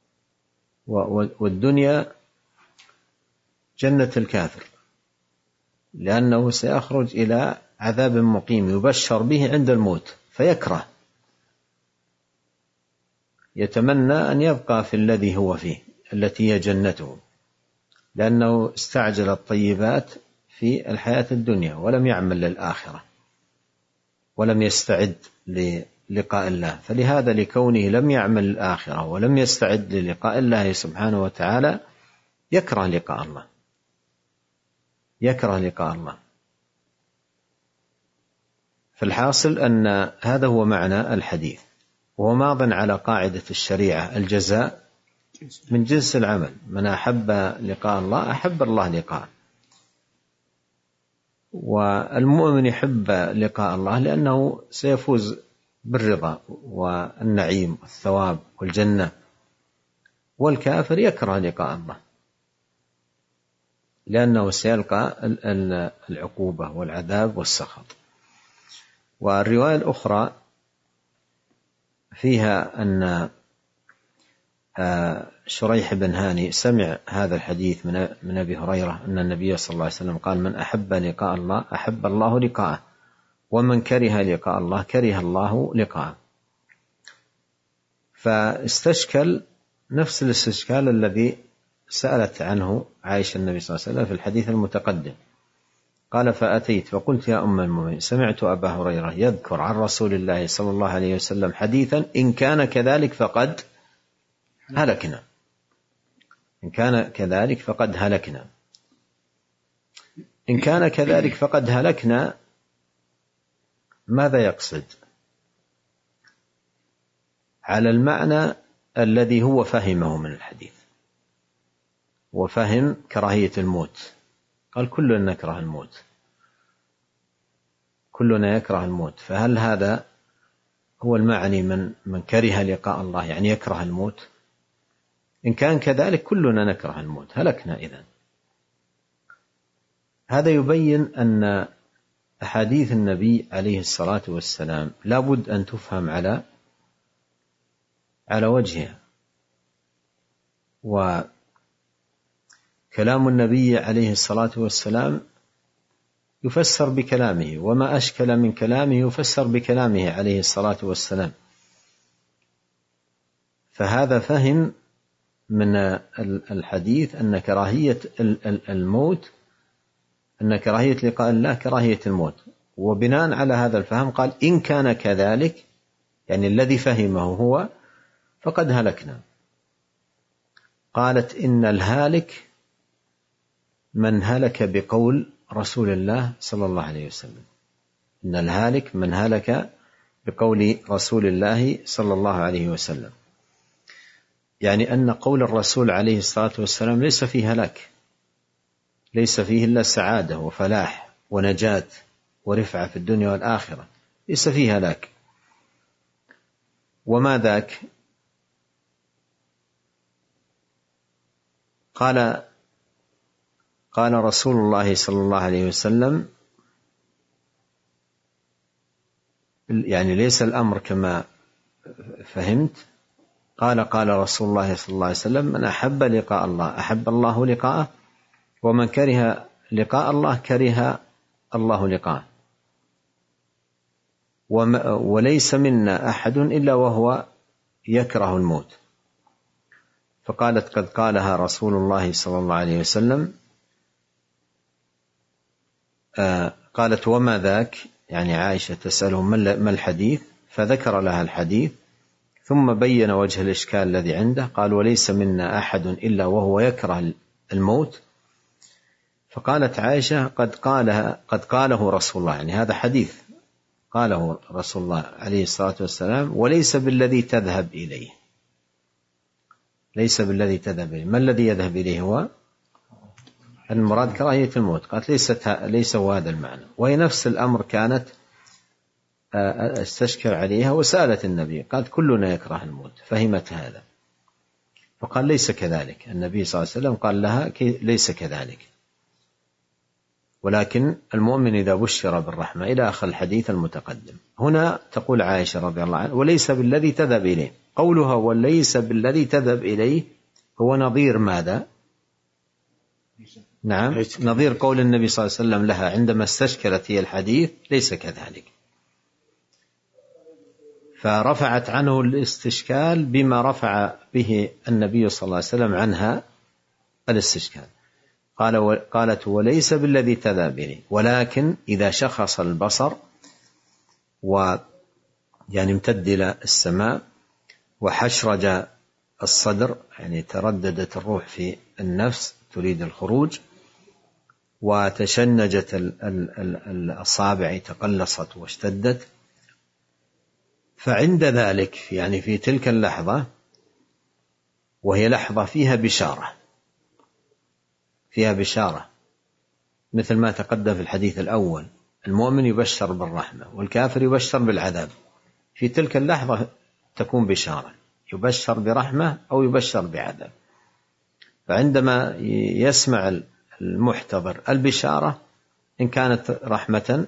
والدنيا جنة الكافر، لأنه سيخرج إلى عذاب مقيم يبشر به عند الموت فيكره، يتمنى أن يبقى في الذي هو فيه التي هي جنته، لأنه استعجل الطيبات في الحياة الدنيا ولم يعمل للآخرة ولم يستعد للقاء الله. فلهذا لكونه لم يعمل الآخرة ولم يستعد للقاء الله سبحانه وتعالى يكره لقاء الله، يكره لقاء الله. فالحاصل أن هذا هو معنى الحديث، وهو ماض على قاعدة الشريعة: الجزاء من جنس العمل. من أحب لقاء الله أحب الله لقاءه. والمؤمن يحب لقاء الله لأنه سيفوز بالرضا والنعيم والثواب والجنة، والكافر يكره لقاء الله لأنه سيلقى العقوبة والعذاب والسخط. والرواية الأخرى فيها أن شريح بن هاني سمع هذا الحديث من أبي هريرة أن النبي صلى الله عليه وسلم قال: من أحب لقاء الله أحب الله لقاءه، ومن كره لقاء الله كره الله لقاءه. فاستشكل نفس الاستشكال الذي سألت عنه عائشة النبي صلى الله عليه وسلم في الحديث المتقدم. قال: فأتيت فقلت: يا أم المؤمنين، سمعت أبا هريرة يذكر عن رسول الله صلى الله عليه وسلم حديثا إن كان كذلك فقد هلكنا، إن كان كذلك فقد هلكنا. إن كان كذلك فقد هلكنا ماذا يقصد؟ على المعنى الذي هو فهمه من الحديث، وفهم كراهية الموت قال كلنا نكره الموت، كلنا يكره الموت. فهل هذا هو المعني من من كره لقاء الله، يعني يكره الموت؟ إن كان كذلك كلنا نكره الموت، هلكنا إذن. هذا يبين أن أحاديث النبي عليه الصلاة والسلام لا بد أن تفهم على على وجهها. وكلام النبي عليه الصلاة والسلام يفسر بكلامه، وما أشكل من كلامه يفسر بكلامه عليه الصلاة والسلام. فهذا فهم من الحديث أن كراهية الموت، أن كراهية لقاء الله كراهية الموت. وبناء على هذا الفهم قال إن كان كذلك، يعني الذي فهمه هو، فقد هلكنا. قالت إن الهالك من هلك بقول رسول الله صلى الله عليه وسلم، إن الهالك من هلك بقول رسول الله صلى الله عليه وسلم، يعني أن قول الرسول عليه الصلاة والسلام ليس فيه هلاك، ليس فيه إلا سعادة وفلاح ونجاة ورفعة في الدنيا والآخرة، ليس فيه هلاك. وما ذاك؟ قال قال رسول الله صلى الله عليه وسلم، يعني ليس الأمر كما فهمت. قال قال رسول الله صلى الله عليه وسلم من أحب لقاء الله أحب الله لقاءه، ومن كره لقاء الله كره الله لقاءه، وليس منا أحد إلا وهو يكره الموت. فقالت قد قالها رسول الله صلى الله عليه وسلم. آه قالت وما ذاك، يعني عائشة تسأله ما الحديث، فذكر لها الحديث، ثم بين وجه الإشكال الذي عنده. قال وليس منا أحد إلا وهو يكره الموت. فقالت عائشة قد قالها قد قاله رسول الله، يعني هذا حديث قاله رسول الله عليه الصلاة والسلام، وليس بالذي تذهب إليه، ليس بالذي تذهب إليه. ما الذي يذهب إليه؟ هو المراد كراهية الموت. قالت ليست ليس هو هذا المعنى. وهي نفس الأمر كانت استشكل عليها وسألت النبي، قالت كلنا يكره الموت، فهمت هذا. فقال ليس كذلك. النبي صلى الله عليه وسلم قال لها ليس كذلك، ولكن المؤمن إذا بشر بالرحمة إلى آخر الحديث المتقدم. هنا تقول عائشة رضي الله عنها وليس بالذي تذهب إليه. قولها وليس بالذي تذهب إليه هو نظير ماذا؟ نعم، نظير قول النبي صلى الله عليه وسلم لها عندما استشكلت هي الحديث ليس كذلك، فرفعت عنه الاستشكال بما رفع به النبي صلى الله عليه وسلم عنها الاستشكال. قال قالت وليس بالذي تذهب إليه، ولكن إذا شخص البصر ويعني امتد إلى السماء وحشرج الصدر، يعني ترددت الروح في النفس تريد الخروج، وتشنجت الأصابع تقلصت واشتدت، فعند ذلك يعني في تلك اللحظة، وهي لحظة فيها بشارة فيها بشارة مثل ما تقدم في الحديث الأول، المؤمن يبشر بالرحمة والكافر يبشر بالعذاب. في تلك اللحظة تكون بشارة، يبشر برحمة أو يبشر بعذاب. فعندما يسمع المحتضر البشارة إن كانت رحمة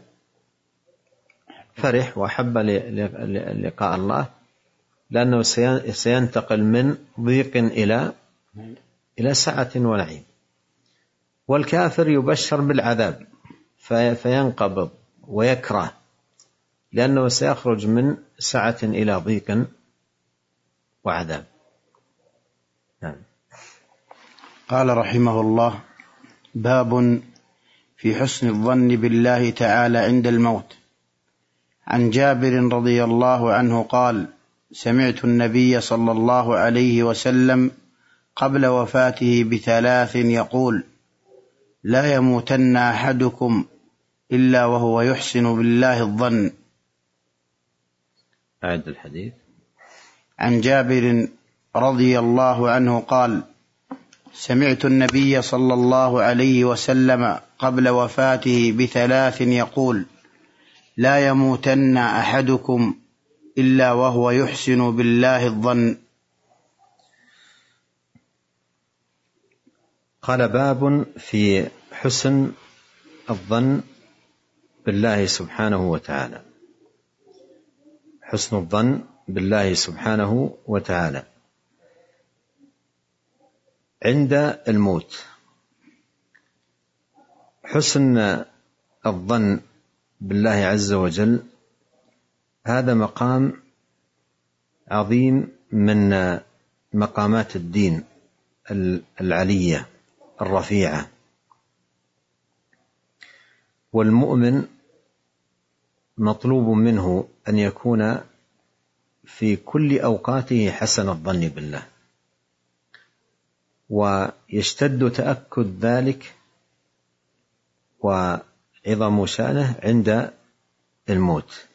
فرح وحب لقاء الله، لأنه سينتقل من ضيق إلى إلى سعة ونعيم. والكافر يبشر بالعذاب فينقبض ويكره، لأنه سيخرج من سعة إلى ضيق وعذاب. نعم. قال رحمه الله: باب في حسن الظن بالله تعالى عند الموت. عن جابر رضي الله عنه قال: سمعت النبي صلى الله عليه وسلم قبل وفاته بثلاث يقول: لا يموتن أحدكم إلا وهو يحسن بالله الظن. أعد الحديث. عن جابر رضي الله عنه قال: سمعت النبي صلى الله عليه وسلم قبل وفاته بثلاث يقول: لا يموتن أحدكم إلا وهو يحسن بالله الظن. قال: باب في حسن الظن بالله سبحانه وتعالى. حسن الظن بالله سبحانه وتعالى عند الموت. حسن الظن بالله عز وجل هذا مقام عظيم من مقامات الدين العلية الرفيعة، والمؤمن مطلوب منه أن يكون في كل أوقاته حسن الظن بالله، ويشتد تأكد ذلك وعظم شأنه عند الموت.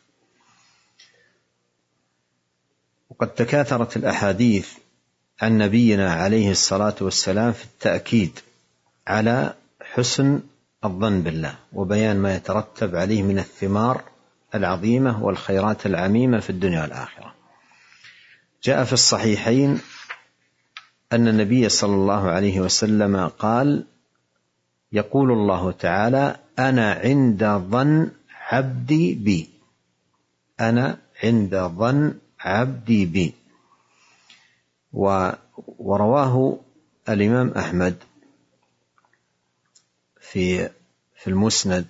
وقد تكاثرت الأحاديث عن نبينا عليه الصلاة والسلام في التأكيد على حسن الظن بالله وبيان ما يترتب عليه من الثمار العظيمة والخيرات العميمة في الدنيا والآخرة. جاء في الصحيحين أن النبي صلى الله عليه وسلم قال: يقول الله تعالى: أنا عند ظن عبدي بي. أنا عند ظن عبدي بي. ورواه الإمام أحمد في في المسند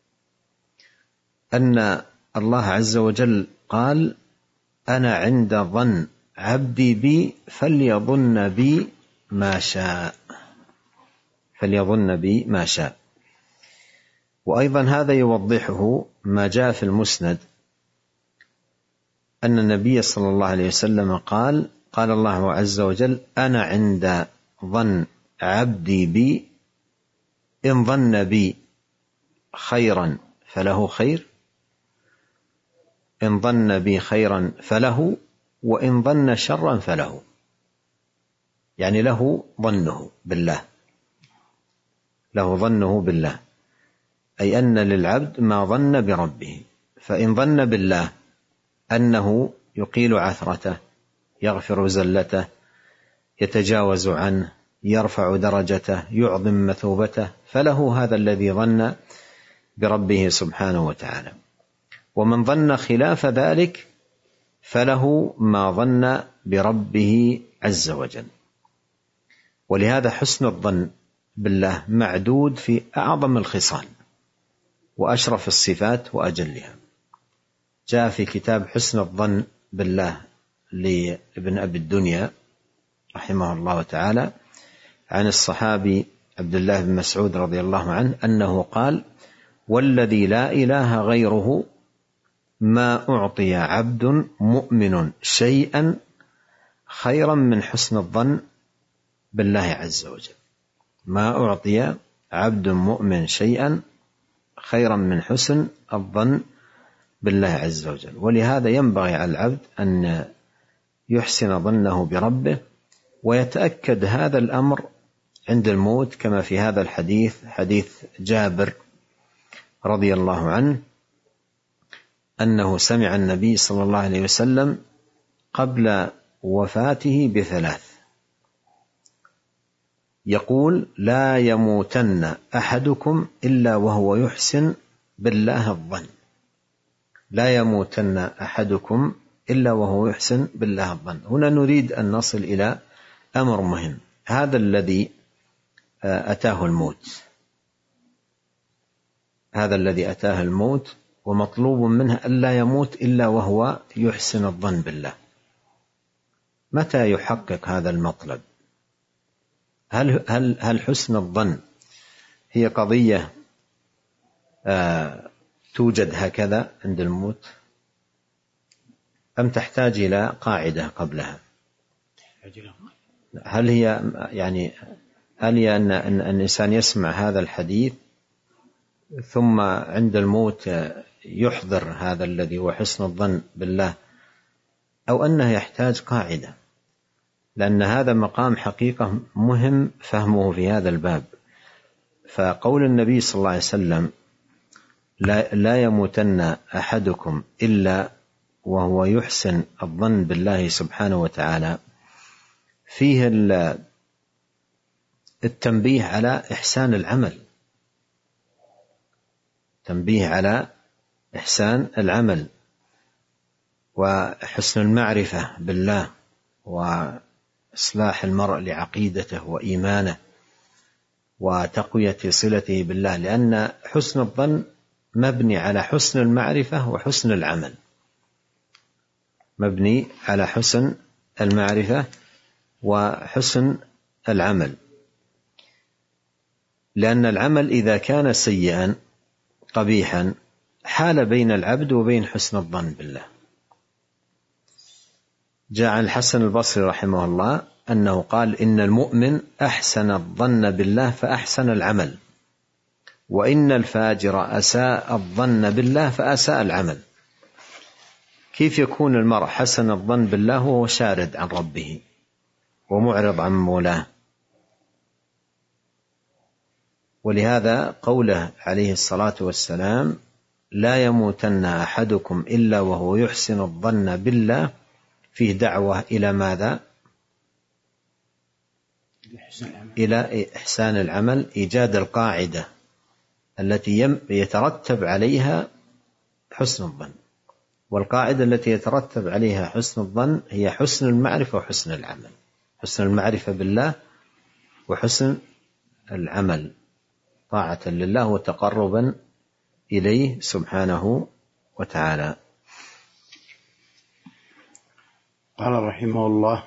أن الله عز وجل قال: أنا عند ظن عبدي بي فليظن بي ما شاء. فليظن بي ما شاء. وأيضا هذا يوضحه ما جاء في المسند أن النبي صلى الله عليه وسلم قال: قال الله عز وجل: أنا عند ظن عبدي بي إن ظن بي خيرا فله خير، إن ظن بي خيرا فله، وإن ظن شرا فله. يعني له ظنه بالله، له ظنه بالله، أي أن للعبد ما ظن بربه. فإن ظن بالله أنه يقيل عثرته، يغفر زلته، يتجاوز عنه، يرفع درجته، يعظم مثوبته، فله هذا الذي ظن بربه سبحانه وتعالى. ومن ظن خلاف ذلك فله ما ظن بربه عز وجل. ولهذا حسن الظن بالله معدود في أعظم الخصال وأشرف الصفات وأجلها. جاء في كتاب حسن الظن بالله لابن أبي الدنيا رحمه الله تعالى عن الصحابي عبد الله بن مسعود رضي الله عنه أنه قال: والذي لا إله غيره ما أعطي عبد مؤمن شيئا خيرا من حسن الظن بالله عز وجل. ما أعطي عبد مؤمن شيئا خيرا من حسن الظن بالله عز وجل. ولهذا ينبغي على العبد أن يحسن ظنه بربه، ويتأكد هذا الأمر عند الموت، كما في هذا الحديث، حديث جابر رضي الله عنه أنه سمع النبي صلى الله عليه وسلم قبل وفاته بثلاث يقول: لا يموتن أحدكم إلا وهو يحسن بالله الظن. لا يموتن أحدكم إلا وهو يحسن بالله الظن. هنا نريد أن نصل إلى أمر مهم. هذا الذي أتاه الموت، هذا الذي أتاه الموت ومطلوب منه ألا يموت إلا وهو يحسن الظن بالله. متى يحقق هذا المطلب؟ هل, هل, هل حسن الظن هي قضية آه توجد هكذا عند الموت، أم تحتاج إلى قاعدة قبلها؟ هل هي يعني هل هي أن, أن الإنسان يسمع هذا الحديث ثم عند الموت يحضر هذا الذي هو حسن الظن بالله، أو أنه يحتاج قاعدة؟ لأن هذا مقام حقيقة مهم فهمه في هذا الباب. فقول النبي صلى الله عليه وسلم لا, لا يموتن أحدكم إلا وهو يحسن الظن بالله سبحانه وتعالى فيه التنبيه على إحسان العمل، تنبيه على إحسان العمل وحسن المعرفة بالله وإصلاح المرء لعقيدته وإيمانه وتقوية صلته بالله، لأن حسن الظن مبني على حسن المعرفة وحسن العمل، مبني على حسن المعرفة وحسن العمل، لأن العمل إذا كان سيئا قبيحا حال بين العبد وبين حسن الظن بالله. جاء عن الحسن البصري رحمه الله أنه قال إن المؤمن أحسن الظن بالله فأحسن العمل، وإن الفاجر أساء الظن بالله فأساء العمل. كيف يكون المرء حسن الظن بالله وهو شارد عن ربه ومعرض عن مولاه؟ ولهذا قوله عليه الصلاة والسلام لا يموتن أحدكم إلا وهو يحسن الظن بالله فيه دعوة إلى ماذا؟ إلى إحسان العمل، إيجاد القاعدة التي يترتب عليها حسن الظن، والقاعدة التي يترتب عليها حسن الظن هي حسن المعرفة وحسن العمل، حسن المعرفة بالله وحسن العمل طاعة لله وتقربا إليه سبحانه وتعالى. قال رحمه الله: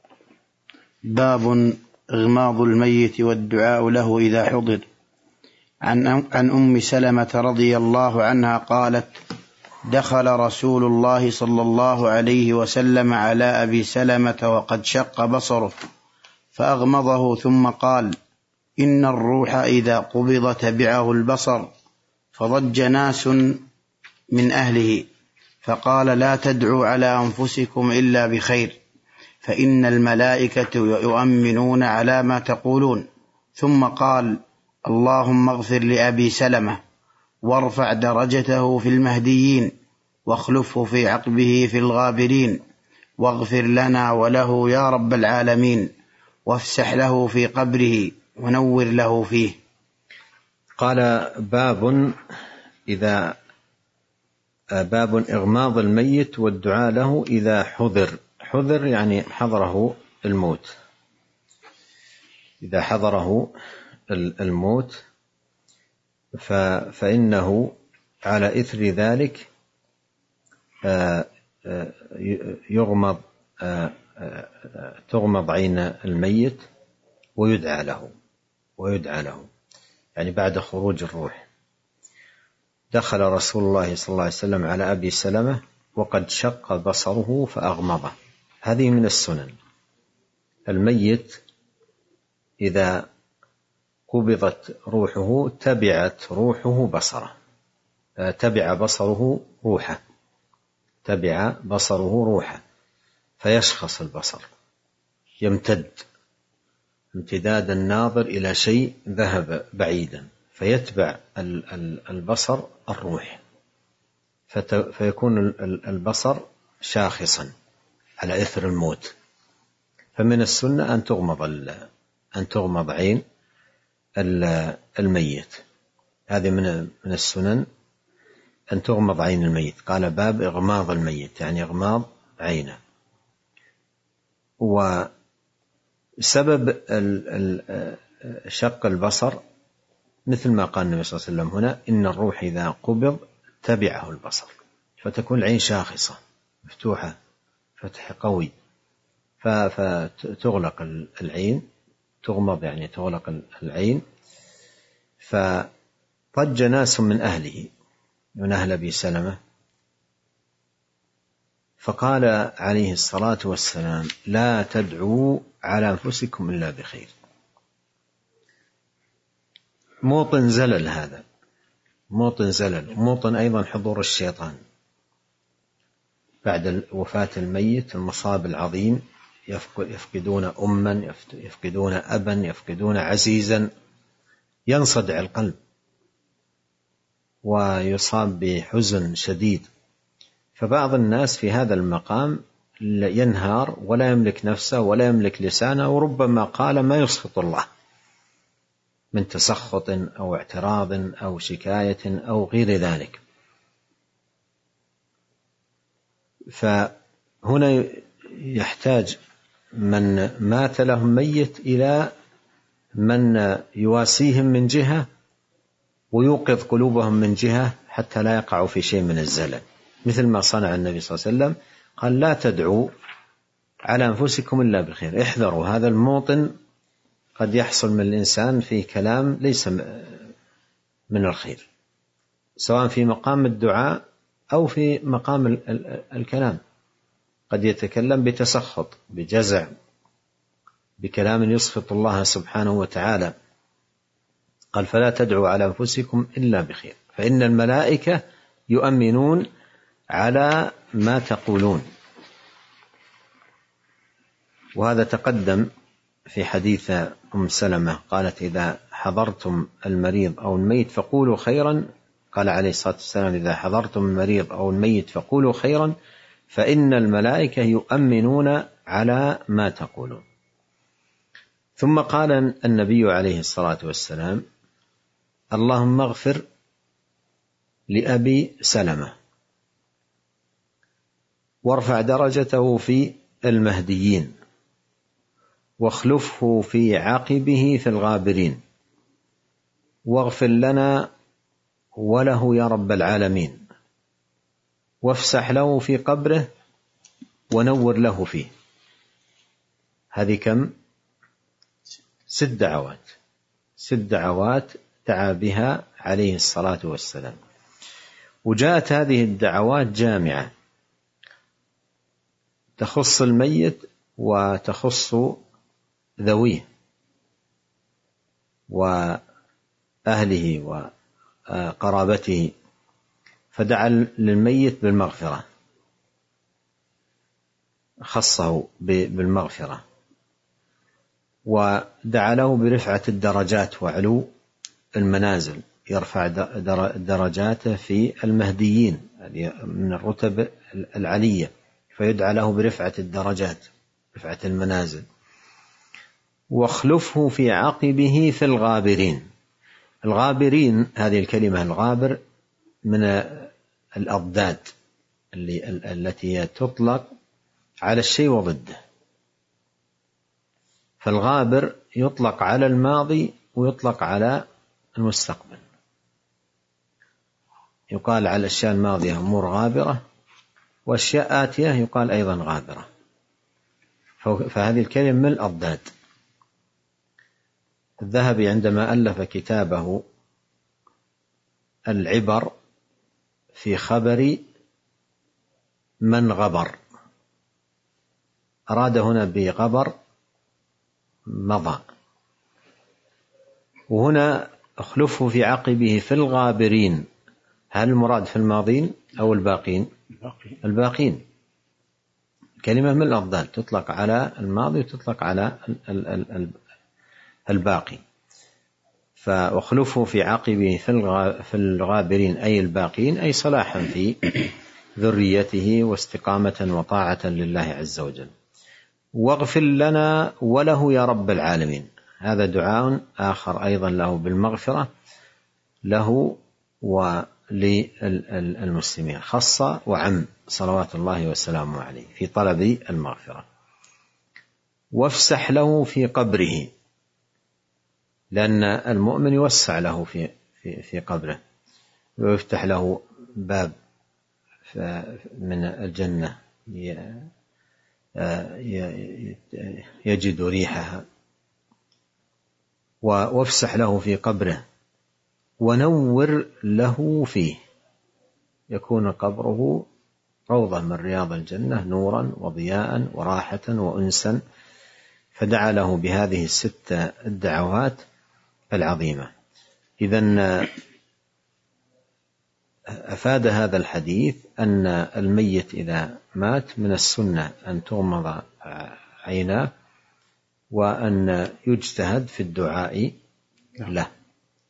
باب إغماض الميت والدعاء له إذا حضر. عن عن أم سلمة رضي الله عنها قالت: دخل رسول الله صلى الله عليه وسلم على أبي سلمة وقد شق بصره فأغمضه ثم قال: إن الروح إذا قبض تبعه البصر. فضج ناس من أهله فقال: لا تدعوا على أنفسكم إلا بخير، فإن الملائكة يؤمنون على ما تقولون. ثم قال: اللهم اغفر لأبي سلمة وارفع درجته في المهديين واخلفه في عقبه في الغابرين، واغفر لنا وله يا رب العالمين، وافسح له في قبره ونور له فيه. قال: باب إذا باب إغماض الميت والدعاء له إذا حضر. حضر يعني حضره الموت، إذا حضره الموت فإنه على إثر ذلك يغمض تغمض عين الميت ويدعى له ويدعى له يعني بعد خروج الروح. دخل رسول الله صلى الله عليه وسلم على أبي سلمة وقد شق بصره فأغمضه. هذه من السنن. الميت إذا قبضت روحه تبعت روحه بصره، تبع بصره روحه، تبع بصره روحه فيشخص البصر، يمتد امتداد الناظر إلى شيء ذهب بعيدا، فيتبع البصر الروح، فيكون البصر شاخصا على إثر الموت. فمن السنة أن تغمض أن تغمض عين الميت. هذه من من السنن أن تغمض عين الميت. قال: باب إغماض الميت يعني إغماض عينه. وسبب شق البصر مثل ما قال النبي صلى الله عليه وسلم هنا: إن الروح إذا قبض تبعه البصر، فتكون العين شاخصة مفتوحة فتح قوي، فتغلق العين، تغمض يعني تغلق العين. فضج ناس من أهله من أهل أبي سلمة فقال عليه الصلاة والسلام: لا تدعوا على أنفسكم إلا بخير. موطن زلل، هذا موطن زلل، موطن أيضا حضور الشيطان بعد وفاة الميت. المصاب العظيم، يفقدون أما، يفقدون أبا، يفقدون عزيزا، ينصدع القلب ويصاب بحزن شديد. فبعض الناس في هذا المقام ينهار ولا يملك نفسه ولا يملك لسانه، وربما قال ما يسخط الله من تسخط أو اعتراض أو شكاية أو غير ذلك. فهنا يحتاج من مات لهم ميت إلى من يواسيهم من جهة ويوقظ قلوبهم من جهة حتى لا يقعوا في شيء من الزلل، مثل ما صنع النبي صلى الله عليه وسلم، قال لا تدعوا على أنفسكم إلا بخير، احذروا هذا الموطن قد يحصل من الإنسان في كلام ليس من الخير، سواء في مقام الدعاء أو في مقام الكلام، قد يتكلم بتسخط بجزع بكلام يسخط الله سبحانه وتعالى. قال فلا تدعوا على أنفسكم إلا بخير فإن الملائكة يؤمنون على ما تقولون. وهذا تقدم في حديث أم سلمة قالت إذا حضرتم المريض أو الميت فقولوا خيرا، قال عليه الصلاة والسلام إذا حضرتم المريض أو الميت فقولوا خيرا فإن الملائكة يؤمنون على ما تقولون. ثم قال النبي عليه الصلاة والسلام اللهم اغفر لأبي سلمة وارفع درجته في المهديين واخلفه في عقبه في الغابرين واغفر لنا وله يا رب العالمين وافسح له في قبره ونور له فيه. هذه كم؟ ست دعوات ست دعوات دعا بها عليه الصلاة والسلام. وجاءت هذه الدعوات جامعة تخص الميت وتخص ذويه وأهله وقرابته، فدعا للميت بالمغفرة، خصه بالمغفرة، ودعا له برفعة الدرجات وعلو المنازل، يرفع درجاته في المهديين من الرتب العلية، فيدعى له برفعة الدرجات رفعة المنازل. واخلفه في عقبه في الغابرين. الغابرين هذه الكلمة الغابر من الأضداد التي تطلق على الشيء وضده، فالغابر يطلق على الماضي ويطلق على المستقبل، يقال على الأشياء الماضية أمور غابرة، وأشياء آتية يقال أيضا غابرة، فهذه الكلمة من الأضداد. الذهبي عندما ألف كتابه العبر في خبر من غبر أراد هنا بغبر مضى، وهنا اخلفه في عقبه في الغابرين. هل المراد في الماضين أو الباقين؟ الباقين. كلمة من الأضداد تطلق على الماضي وتطلق على الباقي. فاخلفه في عقبه في الغابرين أي الباقين، أي صلاحا في ذريته واستقامة وطاعة لله عز وجل. واغفر لنا وله يا رب العالمين، هذا دعاء آخر أيضا له بالمغفرة له وللمسلمين، خاصة وعم صلوات الله وسلامه عليه في طلب المغفرة. وافسح له في قبره، لأن المؤمن يوسع له في في في قبره ويفتح له باب من الجنة يجد ريحها. وافسح له في قبره ونور له فيه، يكون قبره روضة من رياض الجنة، نورا وضياء وراحة وأنسا. فدعا له بهذه الستة الدعوات العظيمة. إذن أفاد هذا الحديث أن الميت إذا مات من السنة أن تغمض عيناه وأن يجتهد في الدعاء له.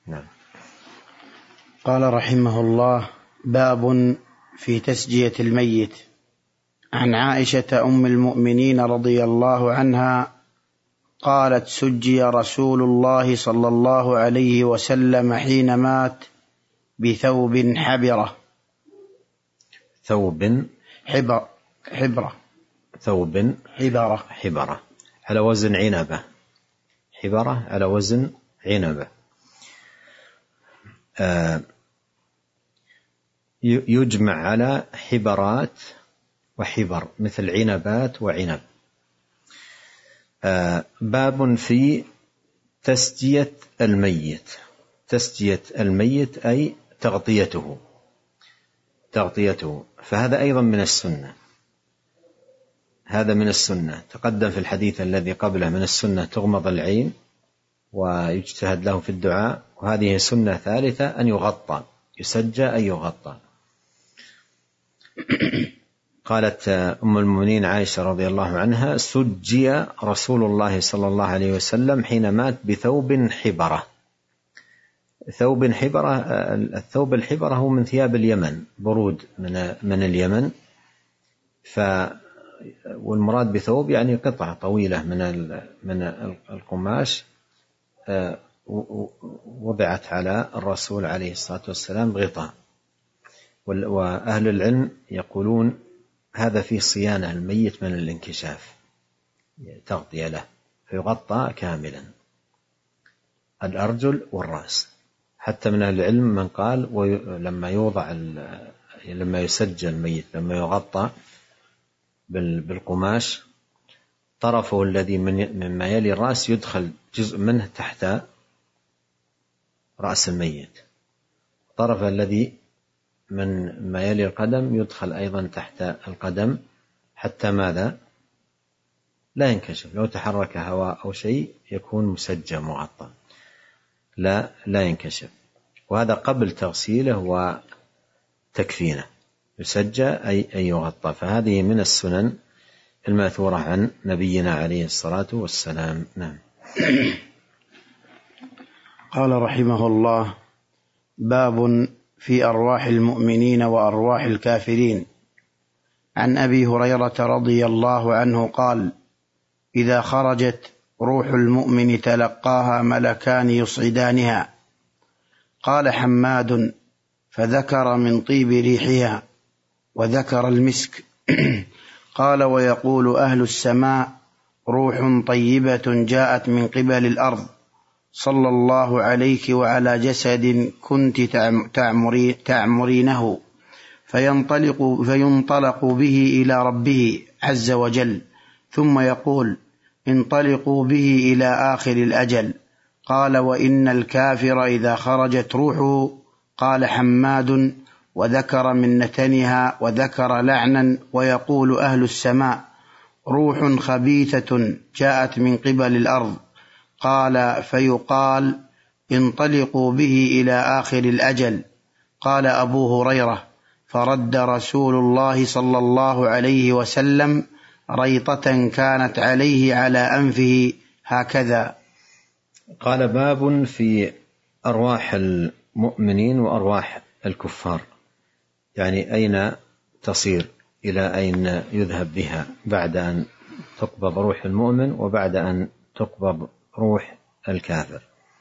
نعم. قال رحمه الله: باب في تسجية الميت. عن عائشة أم المؤمنين رضي الله عنها قالت: سجي رسول الله صلى الله عليه وسلم حين مات بثوب حبرة. ثوب حبر حبرة ثوب حبرة حبرة على وزن عنبة. حبرة على وزن عنبة. آه يجمع على حبرات وحبر، مثل عنبات وعنب. آه باب في تسجية الميت. تسجية الميت أي تغطيته تغطيته فهذا أيضا من السنة. هذا من السنة. تقدم في الحديث الذي قبله من السنة تغمض العين ويجتهد له في الدعاء، وهذه سنة ثالثة أن يغطى، يسجى أن يغطى. قالت أم المؤمنين عائشة رضي الله عنها: سجي رسول الله صلى الله عليه وسلم حين مات بثوب حبرة. ثوب حبرة، الثوب الحبرة هو من ثياب اليمن، برود من من اليمن. ف والمراد بثوب يعني قطعة طويلة من من القماش وضعت على الرسول عليه الصلاة والسلام غطاء. وأهل العلم يقولون هذا فيه صيانة الميت من الانكشاف، تغطية له، فيغطى كاملا الأرجل والرأس. حتى من أهل العلم من قال لما يوضع لما يسجل الميت لما يغطى بالقماش طرفه الذي مما يلي الرأس يدخل جزء منه تحت رأس الميت، طرف الذي من ما يلي القدم يدخل أيضا تحت القدم، حتى ماذا لا ينكشف. لو تحرك هواء أو شيء يكون مسجى مغطى، لا لا ينكشف. وهذا قبل تغسيله وتكفينه، يسجى أي أي يغطى. فهذه من السنن الماثورة عن نبينا عليه الصلاة والسلام. نعم. قال رحمه الله: باب في أرواح المؤمنين وأرواح الكافرين. عن أبي هريرة رضي الله عنه قال: إذا خرجت روح المؤمن تلقاها ملكان يصعدانها. قال حماد: فذكر من طيب ريحها، وذكر المسك. قال: ويقول أهل السماء: روح طيبة جاءت من قبل الأرض، صلى الله عليك وعلى جسد كنت تعمري تعمرينه، فينطلق, فينطلق به إلى ربه عز وجل، ثم يقول: انطلقوا به إلى آخر الأجل. قال: وإن الكافر إذا خرجت روحه. قال حماد: وذكر من نتنها، وذكر لعنا. ويقول أهل السماء: روح خبيثة جاءت من قبل الأرض. قال: فيقال: انطلقوا به إلى آخر الأجل. قال أبو هريرة: فرد رسول الله صلى الله عليه وسلم ريطة كانت عليه على أنفه هكذا. قال: باب في أرواح المؤمنين وأرواح الكفار، يعني أين تصير، إلى أين يذهب بها بعد أن تقبض روح المؤمن وبعد أن تقبض روح الكافر.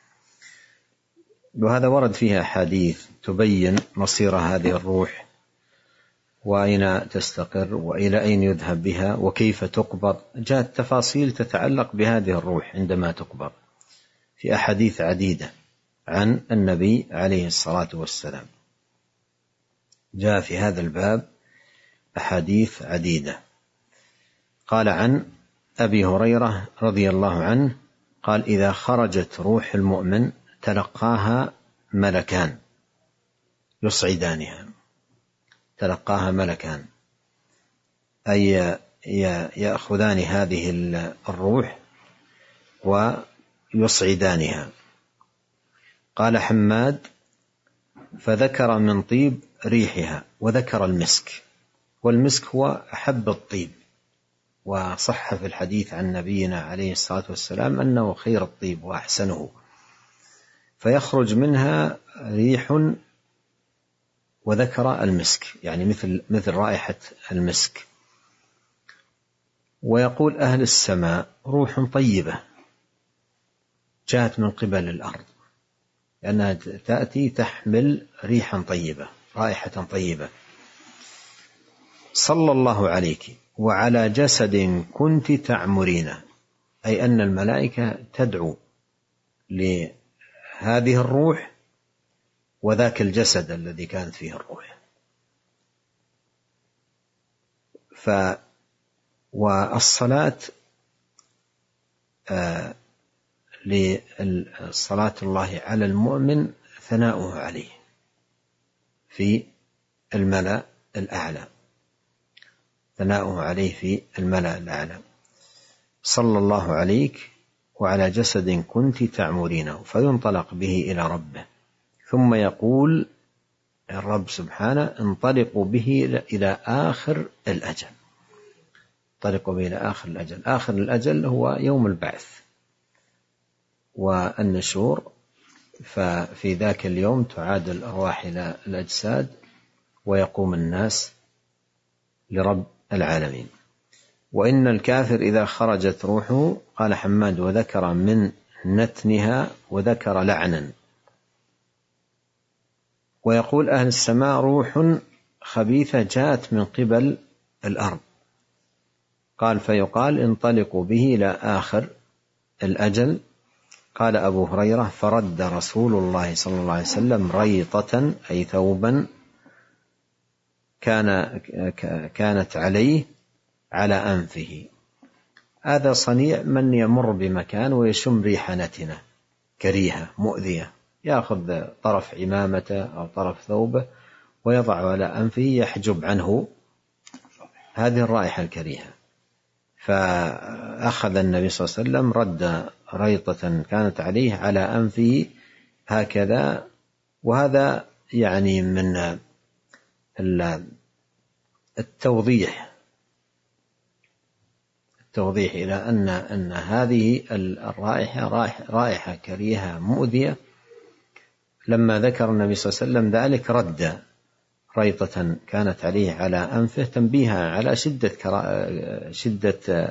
وهذا ورد فيها أحاديث تبين مصير هذه الروح، وأين تستقر، وإلى أين يذهب بها، وكيف تقبض. جاءت تفاصيل تتعلق بهذه الروح عندما تقبض في أحاديث عديدة عن النبي عليه الصلاة والسلام. جاء في هذا الباب أحاديث عديدة. قال عن أبي هريرة رضي الله عنه قال: إذا خرجت روح المؤمن تلقاها ملكان يصعدانها. تلقاها ملكان أي يأخذان هذه الروح ويصعدانها. قال حماد: فذكر من طيب ريحها، وذكر المسك. والمسك هو أحب الطيب، وصح في الحديث عن نبينا عليه الصلاة والسلام أنه خير الطيب وأحسنه. فيخرج منها ريح وذكر المسك، يعني مثل مثل رائحة المسك. ويقول أهل السماء روح طيبة جاءت من قبل الأرض، لأنها تأتي تحمل ريحا طيبة، رائحة طيبة. صلى الله عليك وعلى جسد كنت تعمرين، أي أن الملائكة تدعو لهذه الروح وذاك الجسد الذي كانت فيه الروح. ف والصلاة آه للصلاة الله على المؤمن ثناؤه عليه في الملأ الأعلى، ثناؤه عليه في الملأ الأعلى. صلى الله عليك وعلى جسد كنت تعمرينه، فينطلق به إلى ربه، ثم يقول الرب سبحانه انطلقوا به إلى آخر الأجل، انطلقوا به إلى آخر الأجل. آخر الأجل هو يوم البعث والنشور، ففي ذاك اليوم تعاد الأرواح إلى الأجساد ويقوم الناس لرب العالمين. وإن الكافر إذا خرجت روحه، قال حماد وذكر من نتنها وذكر لعنا. ويقول أهل السماء روح خبيثة جاءت من قبل الأرض، قال فيقال انطلقوا به إلى آخر الأجل. قال أبو هريرة فرد رسول الله صلى الله عليه وسلم ريطة، أي ثوبا كان كانت عليه على أنفه. هذا صنيع من يمر بمكان ويشم ريح نتنة كريهة مؤذية، يأخذ طرف عمامته أو طرف ثوبه ويضع على أنفه يحجب عنه هذه الرائحة الكريهة. فأخذ النبي صلى الله عليه وسلم رد ريطة كانت عليه على أنفه هكذا. وهذا يعني من التوضيح التوضيح إلى أن أن هذه الرائحة رائحة كريهة مؤذية. لما ذكر النبي صلى الله عليه وسلم ذلك رد ريطة كانت عليه على أنفه تنبيها على شدة شدة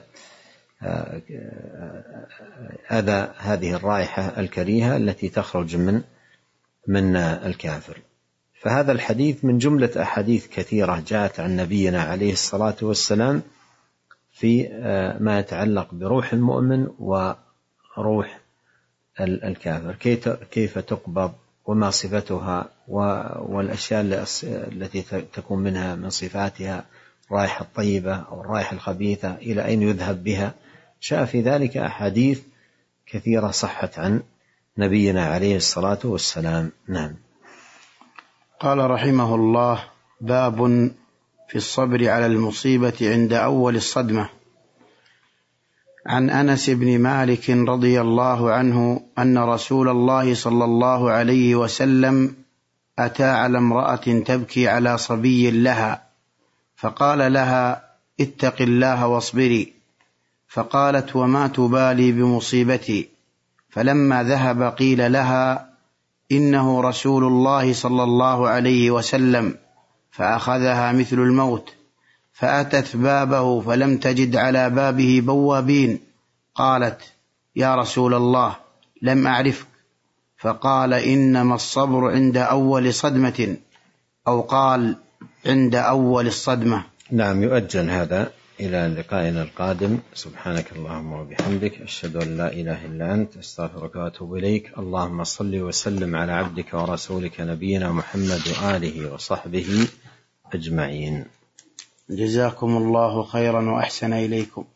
أذى هذه الرائحة الكريهة التي تخرج من من الكافر. فهذا الحديث من جملة أحاديث كثيرة جاءت عن نبينا عليه الصلاة والسلام في ما يتعلق بروح المؤمن وروح الكافر، كيف تقبض وما صفتها، والأشياء التي تكون منها من صفاتها الرائحة الطيبة أو الرائحة الخبيثة إلى أين يذهب بها. شاء في ذلك أحاديث كثيرة صحت عن نبينا عليه الصلاة والسلام. نعم. قال رحمه الله: باب في الصبر على المصيبة عند أول الصدمة. عن أنس بن مالك رضي الله عنه أن رسول الله صلى الله عليه وسلم أتى على امرأة تبكي على صبي لها، فقال لها: اتق الله واصبري. فقالت: وما تبالي بمصيبتي؟ فلما ذهب قيل لها: إنه رسول الله صلى الله عليه وسلم، فأخذها مثل الموت، فأتت بابه فلم تجد على بابه بوابين، قالت: يا رسول الله لم أعرفك. فقال: إنما الصبر عند أول صدمة، أو قال عند أول الصدمة. نعم. يؤجل هذا إلى لقائنا القادم. سبحانك اللهم وبحمدك، أشهد أن لا إله إلا أنت، أستغفرك وأتوب إليك. اللهم صل وسلم على عبدك ورسولك نبينا محمد وآله وصحبه أجمعين. جزاكم الله خيرا وأحسن إليكم.